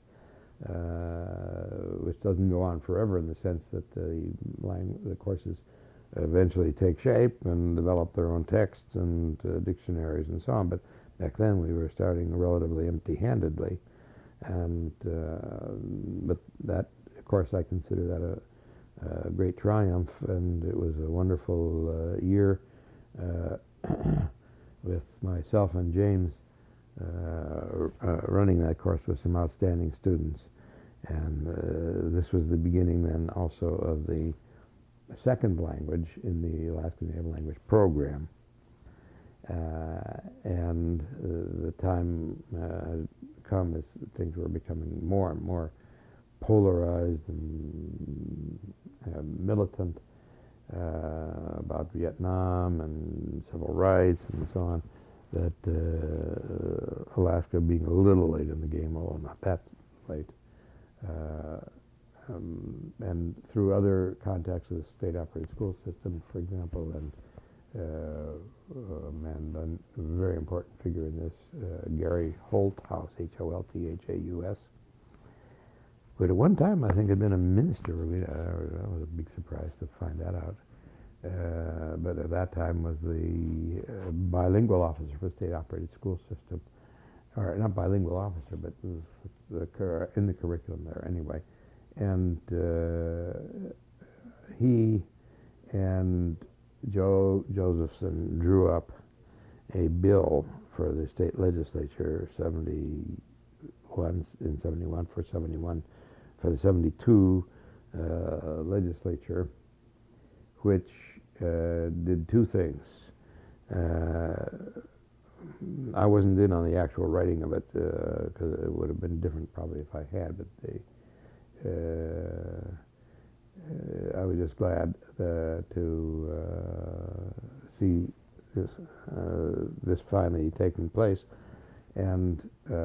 which doesn't go on forever, in the sense that the courses eventually take shape and develop their own texts and dictionaries and so on. But back then we were starting relatively empty-handedly, and but that, of course, I consider that a great triumph, and it was a wonderful year with myself and James running that course with some outstanding students. And this was the beginning then also of the second language in the Alaska Native Language program. And the time had come as things were becoming more and more polarized and militant about Vietnam and civil rights and so on, that Alaska, being a little late in the game, although not that late, and through other contacts with the state-operated school system, for example, and a very important figure in this, Gary Holthaus, Holthaus, who at one time I think had been a minister. That was a big surprise to find that out. But at that time was the bilingual officer for the state-operated school system, or not bilingual officer, but in the curriculum there anyway. And he and Joe Josephson drew up a bill for the state legislature, 71 for the 72 legislature, which did two things. I wasn't in on the actual writing of it because it would have been different probably if I had, but I was just glad to see this finally taking place, and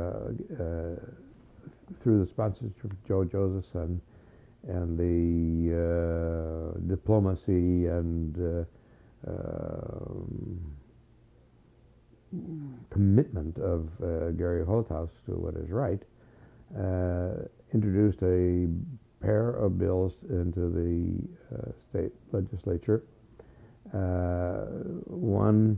through the sponsorship of Joe Josephson and the diplomacy and commitment of Gary Holthaus to what is right, introduced a pair of bills into the state legislature. One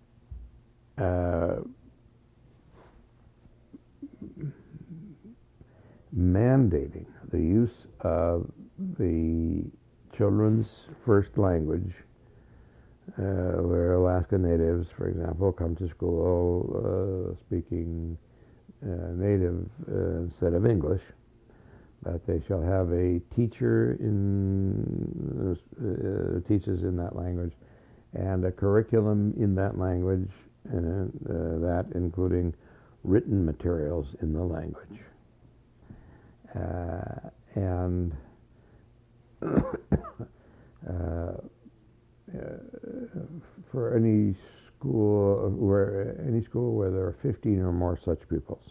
mandating the use of the children's first language, where Alaska Natives, for example, come to school speaking native instead of English, that they shall have a teacher teaches in that language, and a curriculum in that language, and that including written materials in the language. And for any school where there are 15 or more such pupils,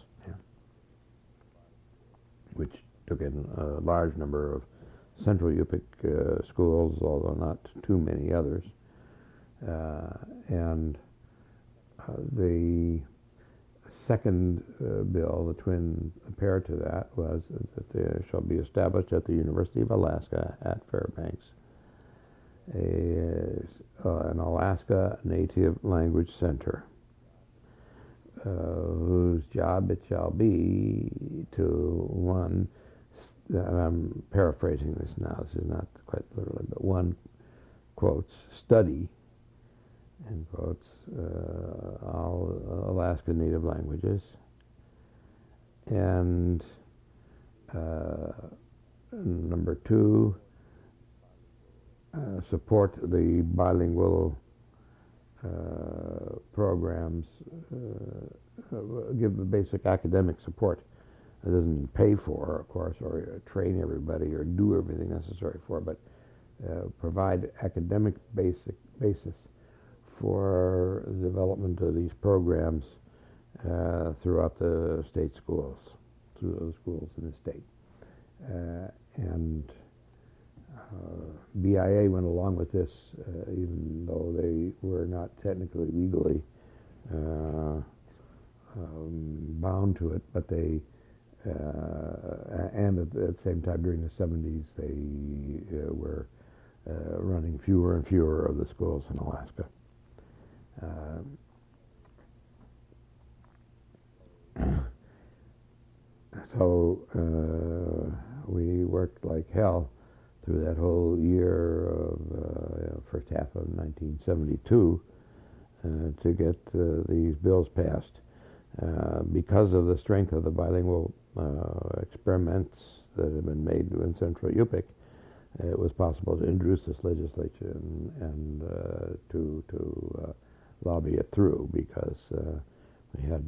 which took in a large number of Central Yupik schools, although not too many others. And the second bill, the twin pair to that, was that there shall be established at the University of Alaska at Fairbanks an Alaska Native Language Center, whose job it shall be to, one, and I'm paraphrasing this now, this is not quite literally, but one, quotes, study, end quotes, all Alaska Native languages, and number two, support the bilingual programs, give the basic academic support. It doesn't mean pay for, of course, or train everybody or do everything necessary for, but provide academic basis for the development of these programs throughout the state schools, through those schools in the state. And BIA went along with this, even though they were not technically legally bound to it, but they and at the same time during the 70s they were running fewer and fewer of the schools in Alaska. So we worked like hell through that whole year of first half of 1972 to get these bills passed. Because of the strength of the bilingual experiments that have been made in Central Yupik, it was possible to introduce this legislation and to lobby it through, because we had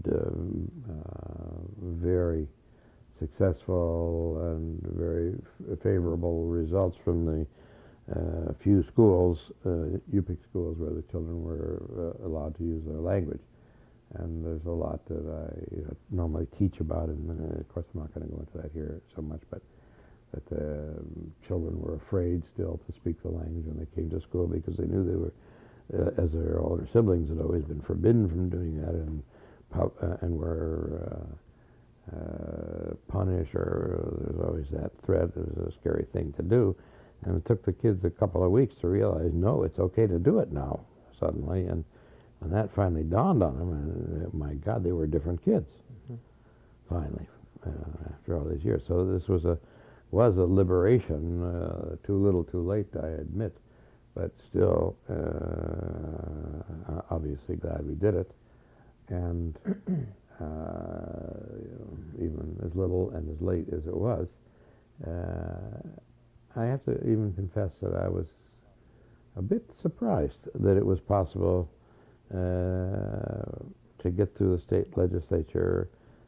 very successful and very favorable results from the few schools, Yupik schools, where the children were allowed to use their language. And there's a lot that I normally teach about, and of course I'm not going to go into that here so much, but that the children were afraid still to speak the language when they came to school, because they knew they were, as their older siblings had always been forbidden from doing that, and were punished, or there's always that threat. It was a scary thing to do, and it took the kids a couple of weeks to realize, no, it's okay to do it now, suddenly, and that finally dawned on them, and my God, they were different kids, finally, after all these years. So this was a liberation, too little too late, I admit, but still, obviously glad we did it. And even as little and as late as it was, I have to even confess that I was a bit surprised that it was possible to get through the state legislature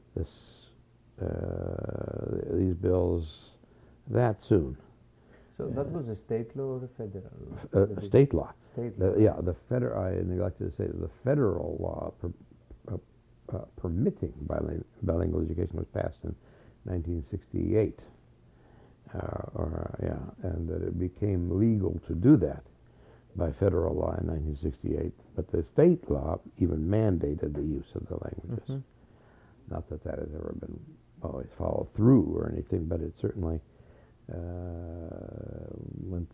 these bills that soon. So that was a state law or a federal? State law. State law. Yeah, I neglected to say that the federal law permitting bilingual education was passed in 1968. And that it became legal to do that by federal law in 1968. But the state law even mandated the use of the languages. Mm-hmm. Not that that has ever been always followed through or anything, but it certainly went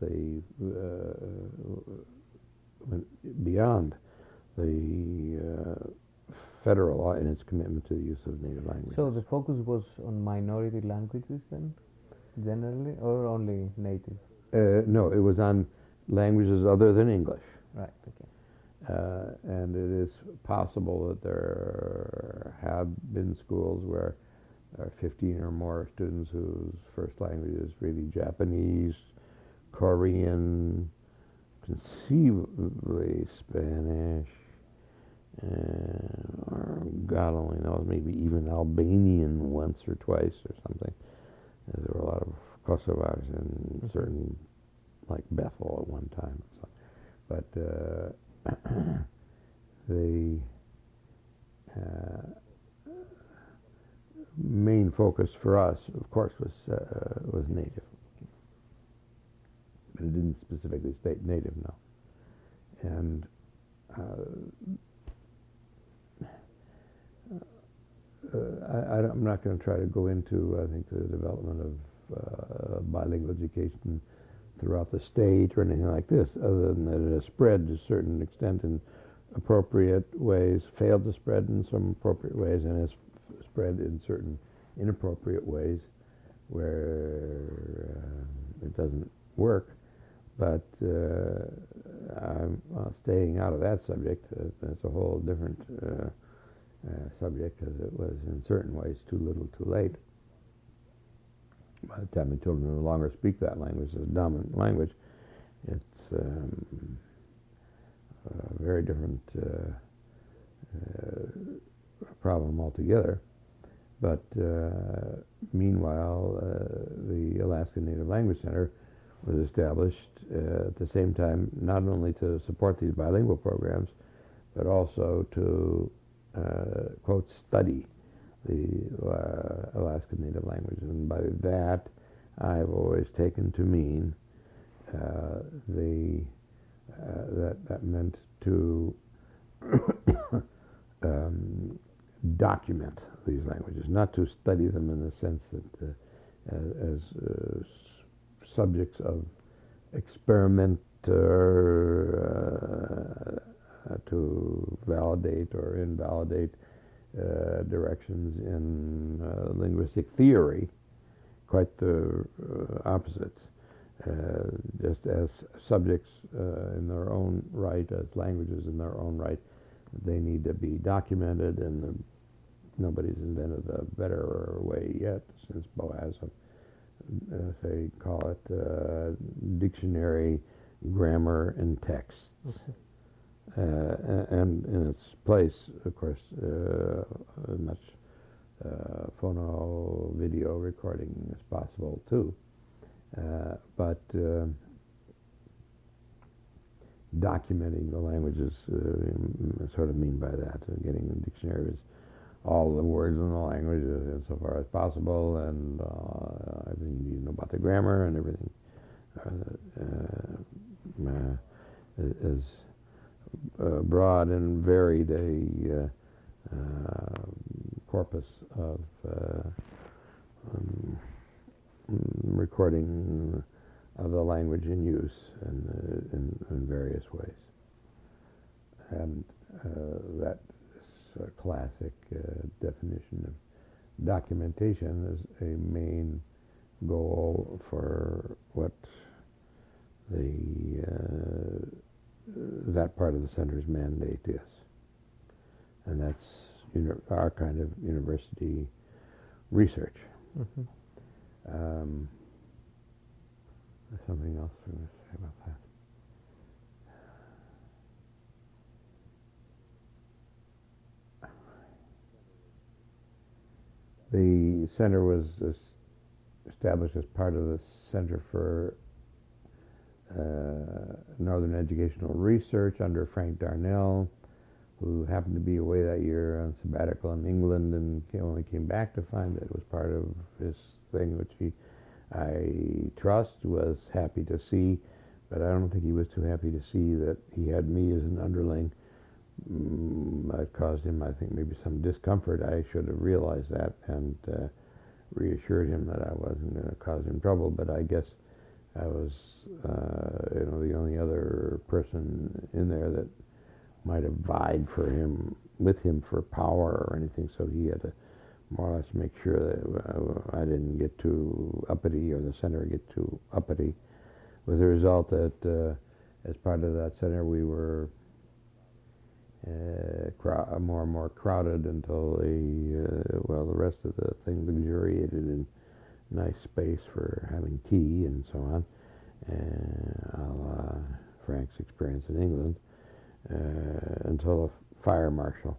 beyond the federal law in its commitment to the use of native languages. So the focus was on minority languages then, generally, or only native? No, it was on languages other than English. Right, okay. And it is possible that there have been schools where there are 15 or more students whose first language is really Japanese, Korean, conceivably Spanish, or God only knows, maybe even Albanian once or twice or something. There were a lot of Kosovars in certain, like Bethel at one time. But the main focus for us, of course, was native. But it didn't specifically state native, no. And I'm not going to try to go into, I think, the development of bilingual education throughout the state or anything like this, other than that it has spread to a certain extent in appropriate ways, failed to spread in some appropriate ways, and has spread in certain inappropriate ways where it doesn't work. But I'm staying out of that subject. That's a whole different subject, because it was in certain ways too little too late. By the time the children no longer speak that language as a dominant language, it's a very different problem altogether. But meanwhile, the Alaska Native Language Center was established at the same time, not only to support these bilingual programs, but also to, quote, study the Alaska Native languages. And by that, I've always taken to mean that meant to document these languages, not to study them in the sense that as subjects of experiment to validate or invalidate directions in linguistic theory. Quite the opposites. Just as subjects in their own right, as languages in their own right, they need to be documented, and nobody's invented a better way yet since Boas, say, call it dictionary, grammar, and text. And in its place, of course, as much phono video recording as possible too. But documenting the languages, sort of mean by that, getting a dictionary is all the words in the language insofar as possible, and everything you need to know about the grammar and everything is broad and varied a corpus of recording of the language in use in various ways. And that classic definition of documentation is a main goal for what that part of the center's mandate is. And that's our kind of university research. Mm-hmm. There's something else we want to say about that. The center was established as part of the Center for Northern Educational Research under Frank Darnell, who happened to be away that year on sabbatical in England and only came back to find that it was part of his thing, which I trust, was happy to see, but I don't think he was too happy to see that he had me as an underling. That caused him, I think, maybe some discomfort. I should have realized that and reassured him that I wasn't going to cause him trouble, but I guess I was the only other person in there that might have vied with him for power or anything, so he had to more or less make sure that I didn't get too uppity or the center get too uppity, with the result that as part of that center we were more and more crowded until the rest of the thing luxuriated in nice space for having tea and so on, a la Frank's experience in England, until a fire marshal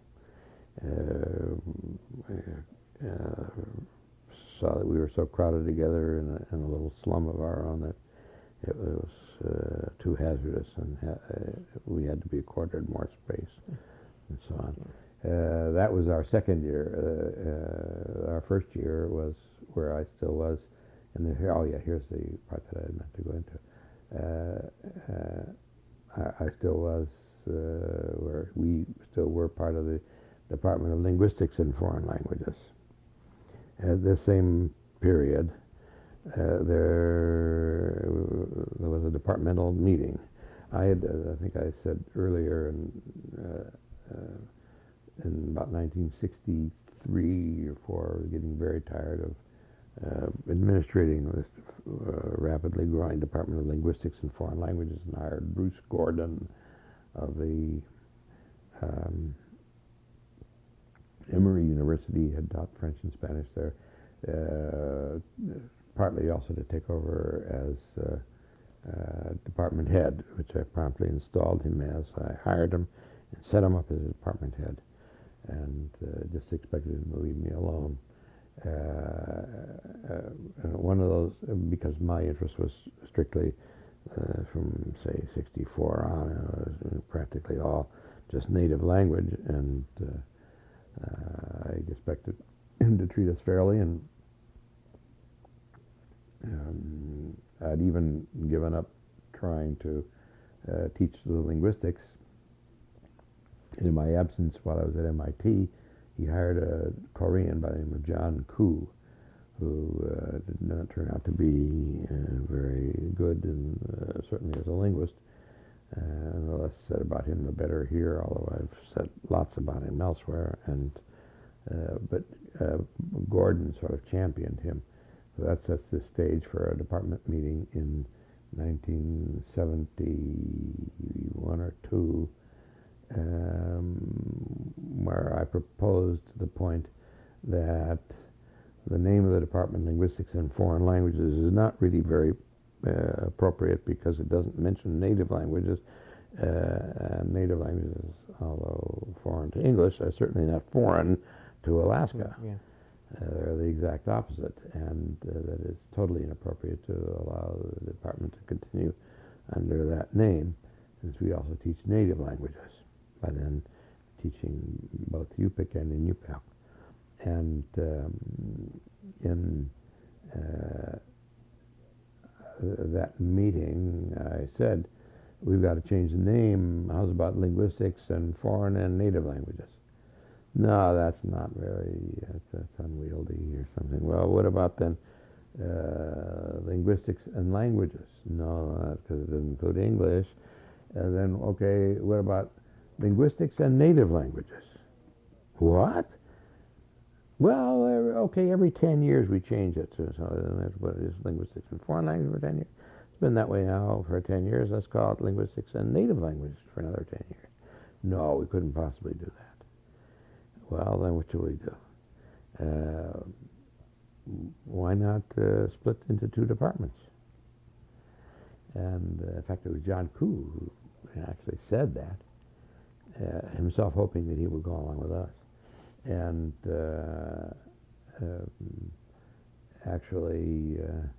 saw that we were so crowded together in a little slum of our own that it was too hazardous, and we had to be accorded more space, and so on. That was our second year. Our first year was where I still was, and here's the part that I meant to go into. I still was where we still were part of the Department of Linguistics and Foreign Languages. At the same period, there was a departmental meeting. I think I said earlier in about 1963 or 4, I was getting very tired of administrating this rapidly growing Department of Linguistics and Foreign Languages, and hired Bruce Gordon of the Emory University, had taught French and Spanish there, partly also to take over as department head, which I promptly installed him as. I hired him and set him up as a department head, and just expected him to leave me alone. One of those, because my interest was strictly from, say, 64 on, it was practically all just native language, and I expected him to treat us fairly, and I'd even given up trying to teach the linguistics. And in my absence, while I was at MIT, he hired a Korean by the name of John Koo, who did not turn out to be very good, and certainly as a linguist. The less said about him, the better here, although I've said lots about him elsewhere. But Gordon sort of championed him. So that sets the stage for a department meeting in 1971 or 2, where I proposed the point that the name of the Department of Linguistics and Foreign Languages is not really very appropriate, because it doesn't mention native languages. Native languages, although foreign to English, are certainly not foreign to Alaska. Yeah. They're the exact opposite, and that is totally inappropriate to allow the department to continue under that name, since we also teach native languages, by then teaching both Yupik and Inupiaq. And in that meeting, I said, we've got to change the name. How's about linguistics and foreign and native languages? No, that's not very, that's unwieldy or something. Well, what about then linguistics and languages? No, because it doesn't include English. And then, okay, what about linguistics and native languages? What? Well, okay, every 10 years we change it. So that's what it is, linguistics and foreign language for 10 years. been that way now for 10 years. Let's call it linguistics and native languages for another 10 years. No, we couldn't possibly do that. Well, then what should we do? Why not split into two departments? And in fact, it was John Koo who actually said that, himself hoping that he would go along with us. And actually,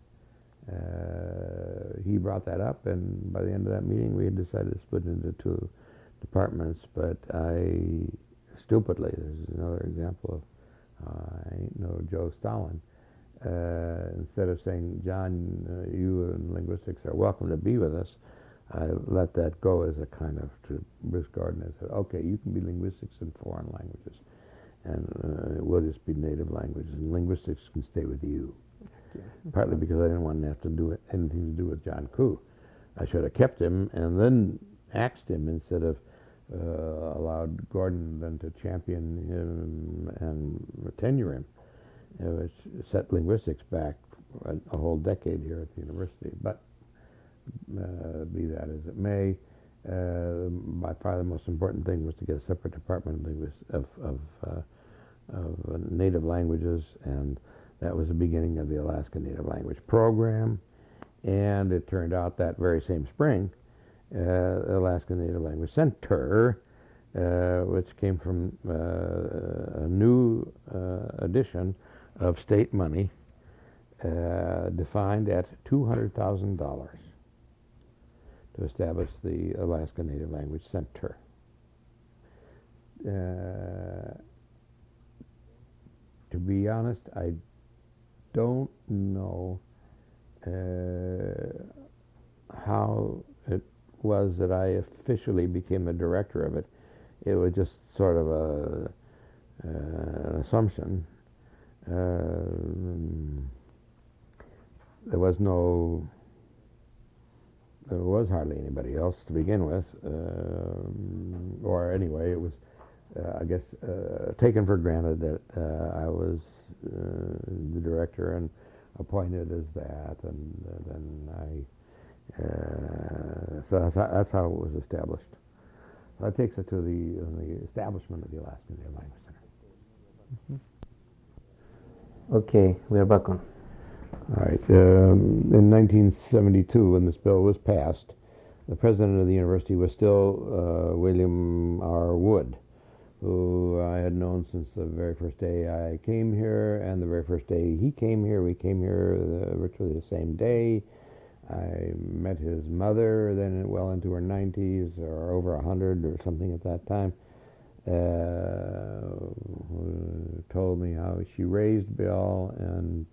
he brought that up, and by the end of that meeting, we had decided to split into two departments. But I stupidly, this is another example of I ain't no Joe Stalin. Instead of saying, John, you in linguistics are welcome to be with us, I let that go as a kind of to Bruce Gordon. I said, okay, you can be linguistics and foreign languages, and we'll just be native languages, and linguistics can stay with you. Okay. Partly because I didn't want to have to do anything to do with John Koo. I should have kept him and then axed him instead of allowed Gordon then to champion him and tenure him, which set linguistics back a whole decade here at the university. But be that as it may, by far the most important thing was to get a separate department of native languages, and that was the beginning of the Alaska Native Language Program. And it turned out that very same spring, the Alaska Native Language Center, which came from a new addition of state money, defined at $200,000 to establish the Alaska Native Language Center. To be honest, I don't know how it was that I officially became the director of it. It was just sort of an assumption. There was hardly anybody else to begin with, or anyway, it was, I guess, taken for granted that I was the director and appointed as that, and then so that's how it was established. So that takes us to the establishment of the Alaska Native Language Center. Mm-hmm. Okay, we are back on. All right. In 1972, when this bill was passed, the president of the university was still William R. Wood, who I had known since the very first day I came here, and the very first day he came here. We came here virtually the same day. I met his mother, then well into her 90s, or over 100 or something at that time, who told me how she raised Bill, and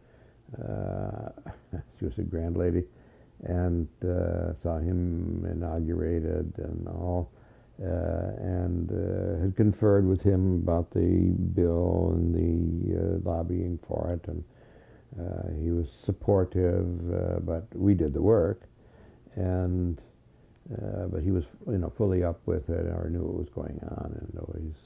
she was a grand lady, and saw him inaugurated and all, and had conferred with him about the bill and the lobbying for it, and he was supportive, but we did the work, and but he was, fully up with it, or knew what was going on, and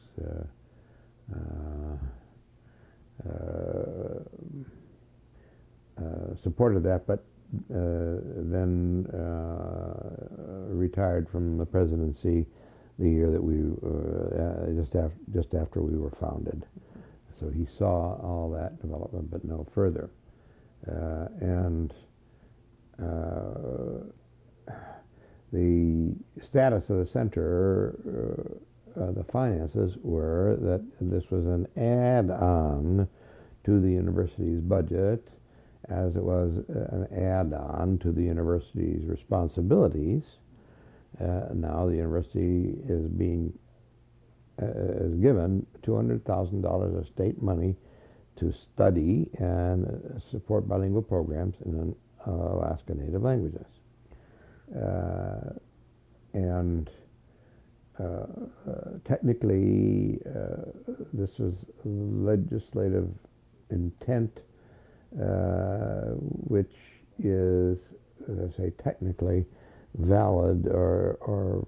always supported that, but then retired from the presidency the year that we just after we were founded. So he saw all that development, but no further. And the status of the center, the finances were that this was an add-on to the university's budget, as it was an add-on to the university's responsibilities. Now the university is given $200,000 of state money to study and support bilingual programs in Alaska Native languages. And technically, this was legislative intent, which is, as I say, technically valid or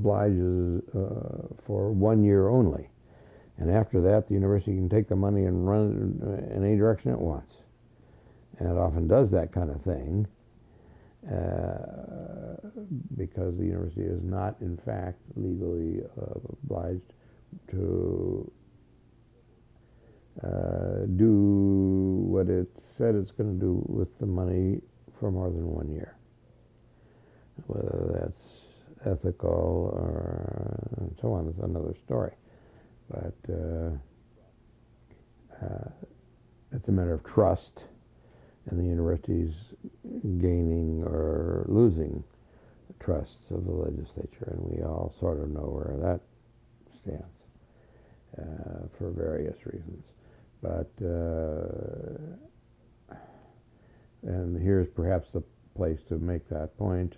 obliges for 1 year only. And after that, the university can take the money and run it in any direction it wants. And it often does that kind of thing because the university is not, in fact, legally obliged to do what it said it's going to do with the money for more than 1 year. Whether that's ethical or so on is another story. But it's a matter of trust, and the university's gaining or losing the trusts of the legislature, and we all sort of know where that stands for various reasons. But and here's perhaps the place to make that point.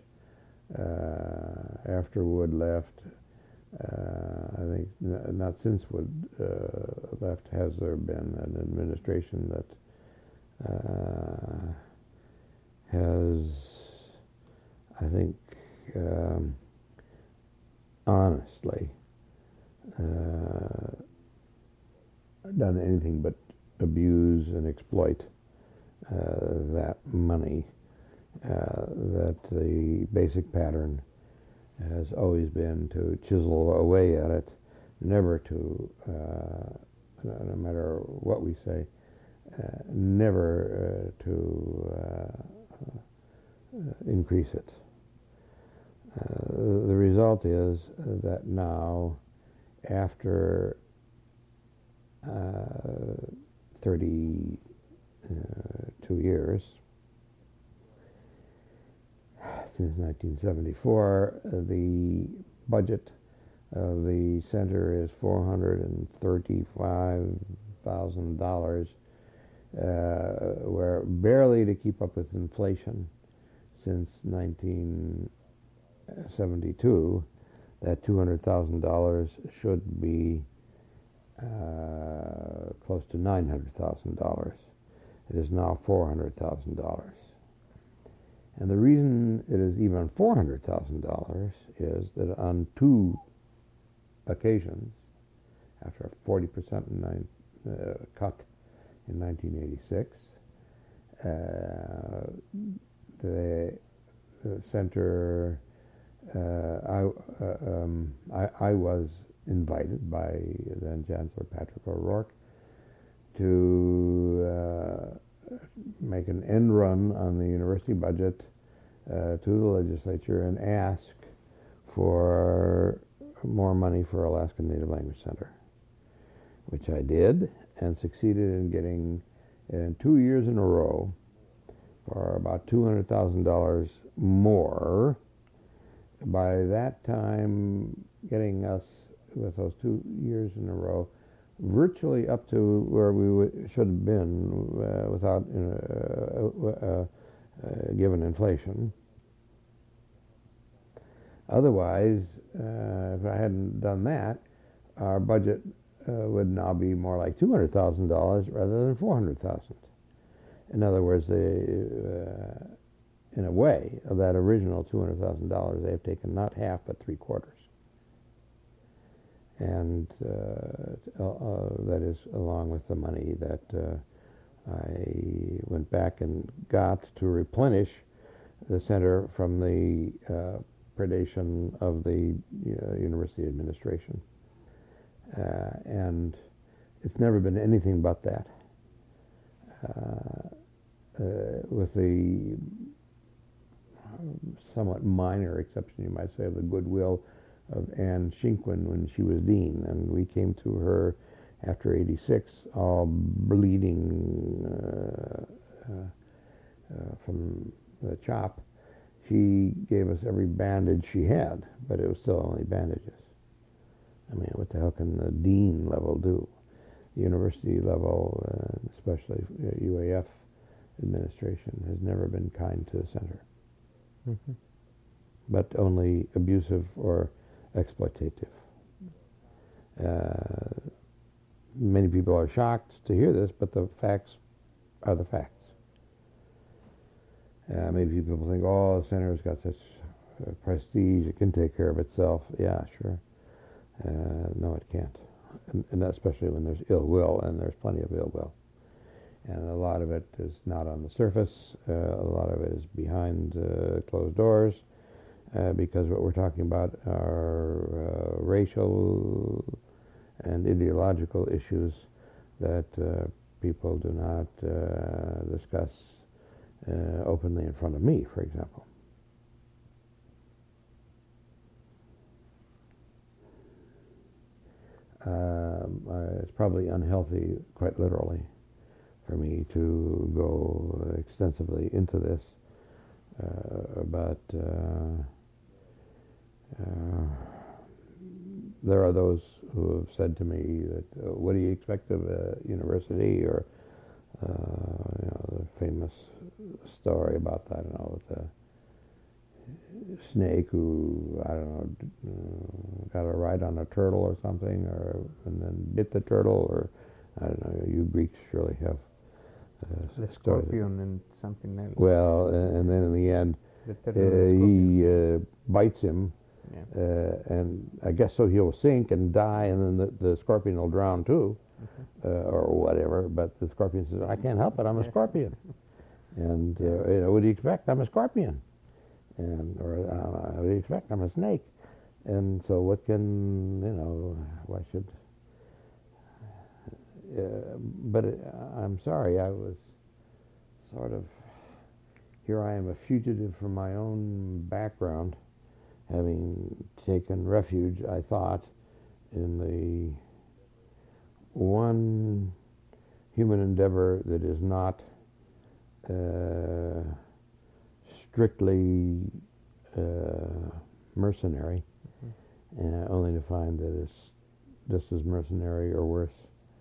After Wood left, I think not since Wood left has there been an administration that has, I think, honestly done anything but abuse and exploit that money. That the basic pattern has always been to chisel away at it, never to, no matter what we say, never to increase it. The result is that now, after 32 years, since 1974, the budget of the center is $435,000, where barely to keep up with inflation since 1972, that $200,000 should be close to $900,000. It is now $400,000. And the reason it is even $400,000 is that on two occasions, after a 40% cut in 1986, the center, I was invited by then Chancellor Patrick O'Rourke to make an end run on the university budget to the legislature and ask for more money for Alaska Native Language Center, which I did and succeeded in getting in 2 years in a row for about $200,000 more. By that time, getting us with those 2 years in a row virtually up to where we should have been without given inflation. Otherwise, if I hadn't done that, our budget would now be more like $200,000 rather than $400,000. In other words, in a way, of that original $200,000, they have taken not half but 3/4. And that is along with the money that I went back and got to replenish the center from the predation of the university administration. And it's never been anything but that. With the somewhat minor exception, you might say, of the goodwill of Anne Shinkwin when she was dean, and we came to her after '86, all bleeding from the chop. She gave us every bandage she had, but it was still only bandages. I mean, what the hell can the dean level do? The university level, especially UAF administration, has never been kind to the center, but only abusive or exploitative. Many people are shocked to hear this, but the facts are the facts. Maybe people think, oh, the center's got such prestige. It can take care of itself. Yeah, sure. No, it can't. And especially when there's ill will, and there's plenty of ill will. And a lot of it is not on the surface. A lot of it is behind closed doors, because what we're talking about are racial and ideological issues that people do not discuss openly in front of me, for example. It's probably unhealthy, quite literally, for me to go extensively into this, but there are those who have said to me that, what do you expect of a university, or the famous story about, I don't know, the snake who, I don't know, got a ride on a turtle or something, and then bit the turtle, or I don't know, you Greeks surely have the scorpion and something else. Well, and then in the end, he bites him, and I guess so he'll sink and die, and then the scorpion will drown too, or whatever. But the scorpion says, "I can't help it. I'm a scorpion." And what do you expect? I'm a scorpion. Or what do you expect? I'm a snake. And so what can, why should... but I'm sorry, I was sort of... Here I am, a fugitive from my own background, having taken refuge, I thought, in the one human endeavor that is not strictly mercenary, only to find that it's just as mercenary or worse,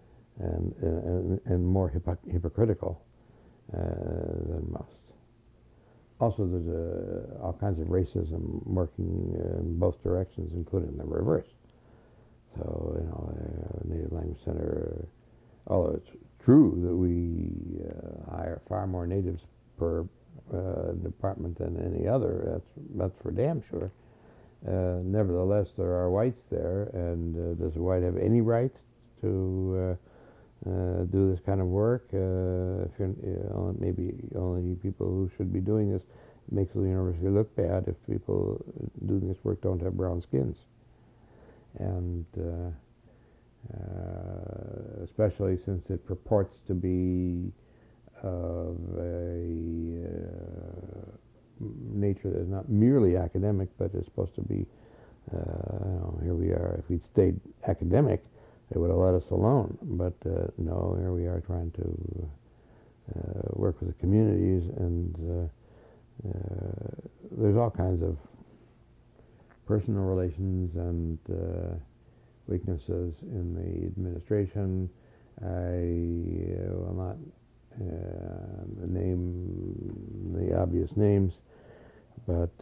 and more hypocritical than most. Also, there's all kinds of racism working in both directions, including the reverse. So, Native Language Center, although it's true that we hire far more natives per department than any other, that's for damn sure. Nevertheless, there are whites there, and does a white have any right to do this kind of work? If you're, maybe only people who should be doing this, it makes the university look bad if people doing this work don't have brown skins. And especially since it purports to be of a nature that is not merely academic, but is supposed to be, here we are, if we'd stayed academic, they would have let us alone. But no, here we are trying to work with the communities, and there's all kinds of personal relations and weaknesses in the administration. I will not name the obvious names, but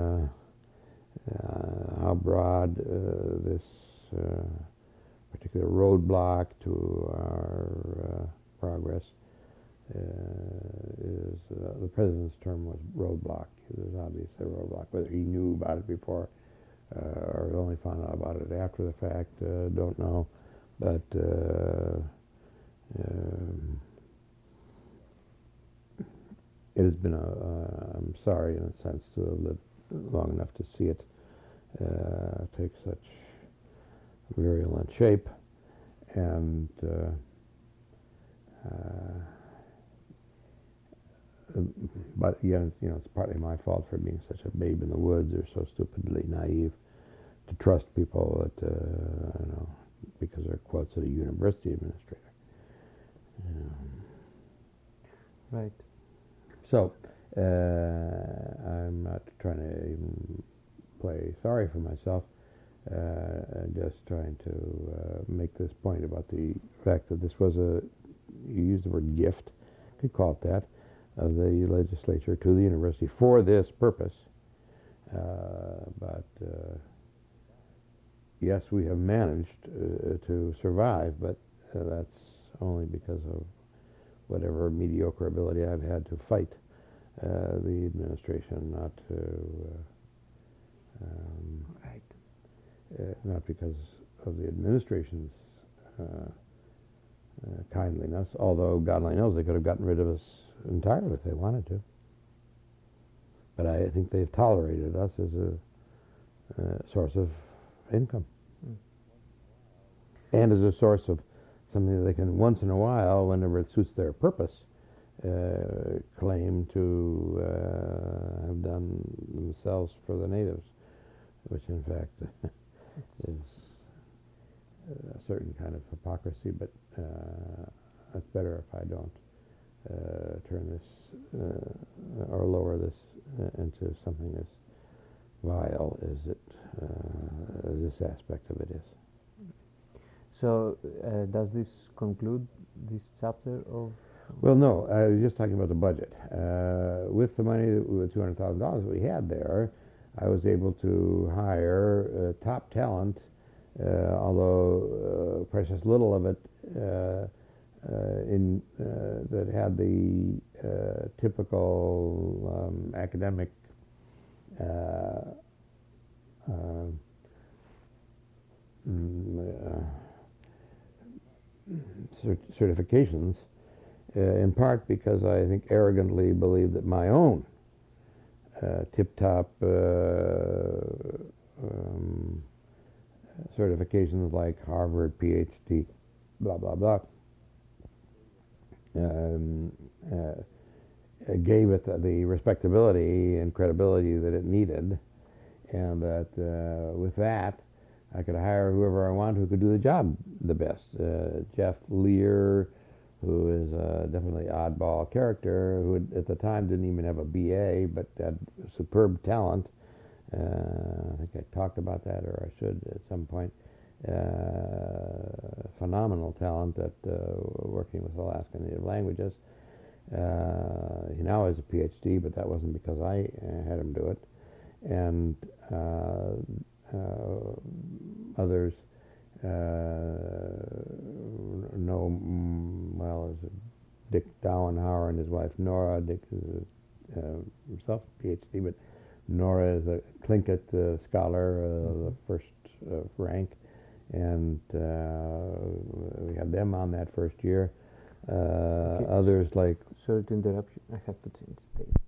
how broad this particular roadblock to our progress is. The president's term was roadblock. It was obviously a roadblock. Whether he knew about it before or only found out about it after the fact, don't know. But it has been I'm sorry in a sense to have lived long enough to see it take such virulent shape, and but again, it's partly my fault for being such a babe in the woods, or so stupidly naive to trust people that because they're quotes at a university administrator. Right. So I'm not trying to even play sorry for myself. I'm just trying to make this point about the fact that this was you used the word gift, could call it that, of the legislature to the university for this purpose. But yes, we have managed to survive, but that's only because of whatever mediocre ability I've had to fight the administration not to Right. Not because of the administration's kindliness, although God only knows they could have gotten rid of us entirely if they wanted to. But I think they've tolerated us as a source of income. And as a source of something that they can, once in a while, whenever it suits their purpose, claim to have done themselves for the natives, which in fact is a certain kind of hypocrisy, but it's better if I don't turn this or lower this into something as vile as this aspect of it is. So, does this conclude this chapter of? Well, no. I was just talking about the budget. With the money, with $200,000 we had there, I was able to hire top talent, although precious little of it that had the typical academic certifications, in part because I think arrogantly believed that my own tip-top certifications like Harvard, PhD, blah, blah, blah, gave it the respectability and credibility that it needed, and that with that I could hire whoever I wanted who could do the job the best. Jeff Lear, who is definitely an oddball character, who at the time didn't even have a BA, but had superb talent. I think I talked about that, or I should at some point. Phenomenal talent at working with Alaskan Native languages. He now has a PhD, but that wasn't because I had him do it. And others know, well, there's Dick Dowenhauer and his wife Nora. Dick is himself a PhD, but Nora is a Tlingit scholar, the first rank, and we had them on that first year. Okay. Others like... Sorry to interrupt you, I have to change state.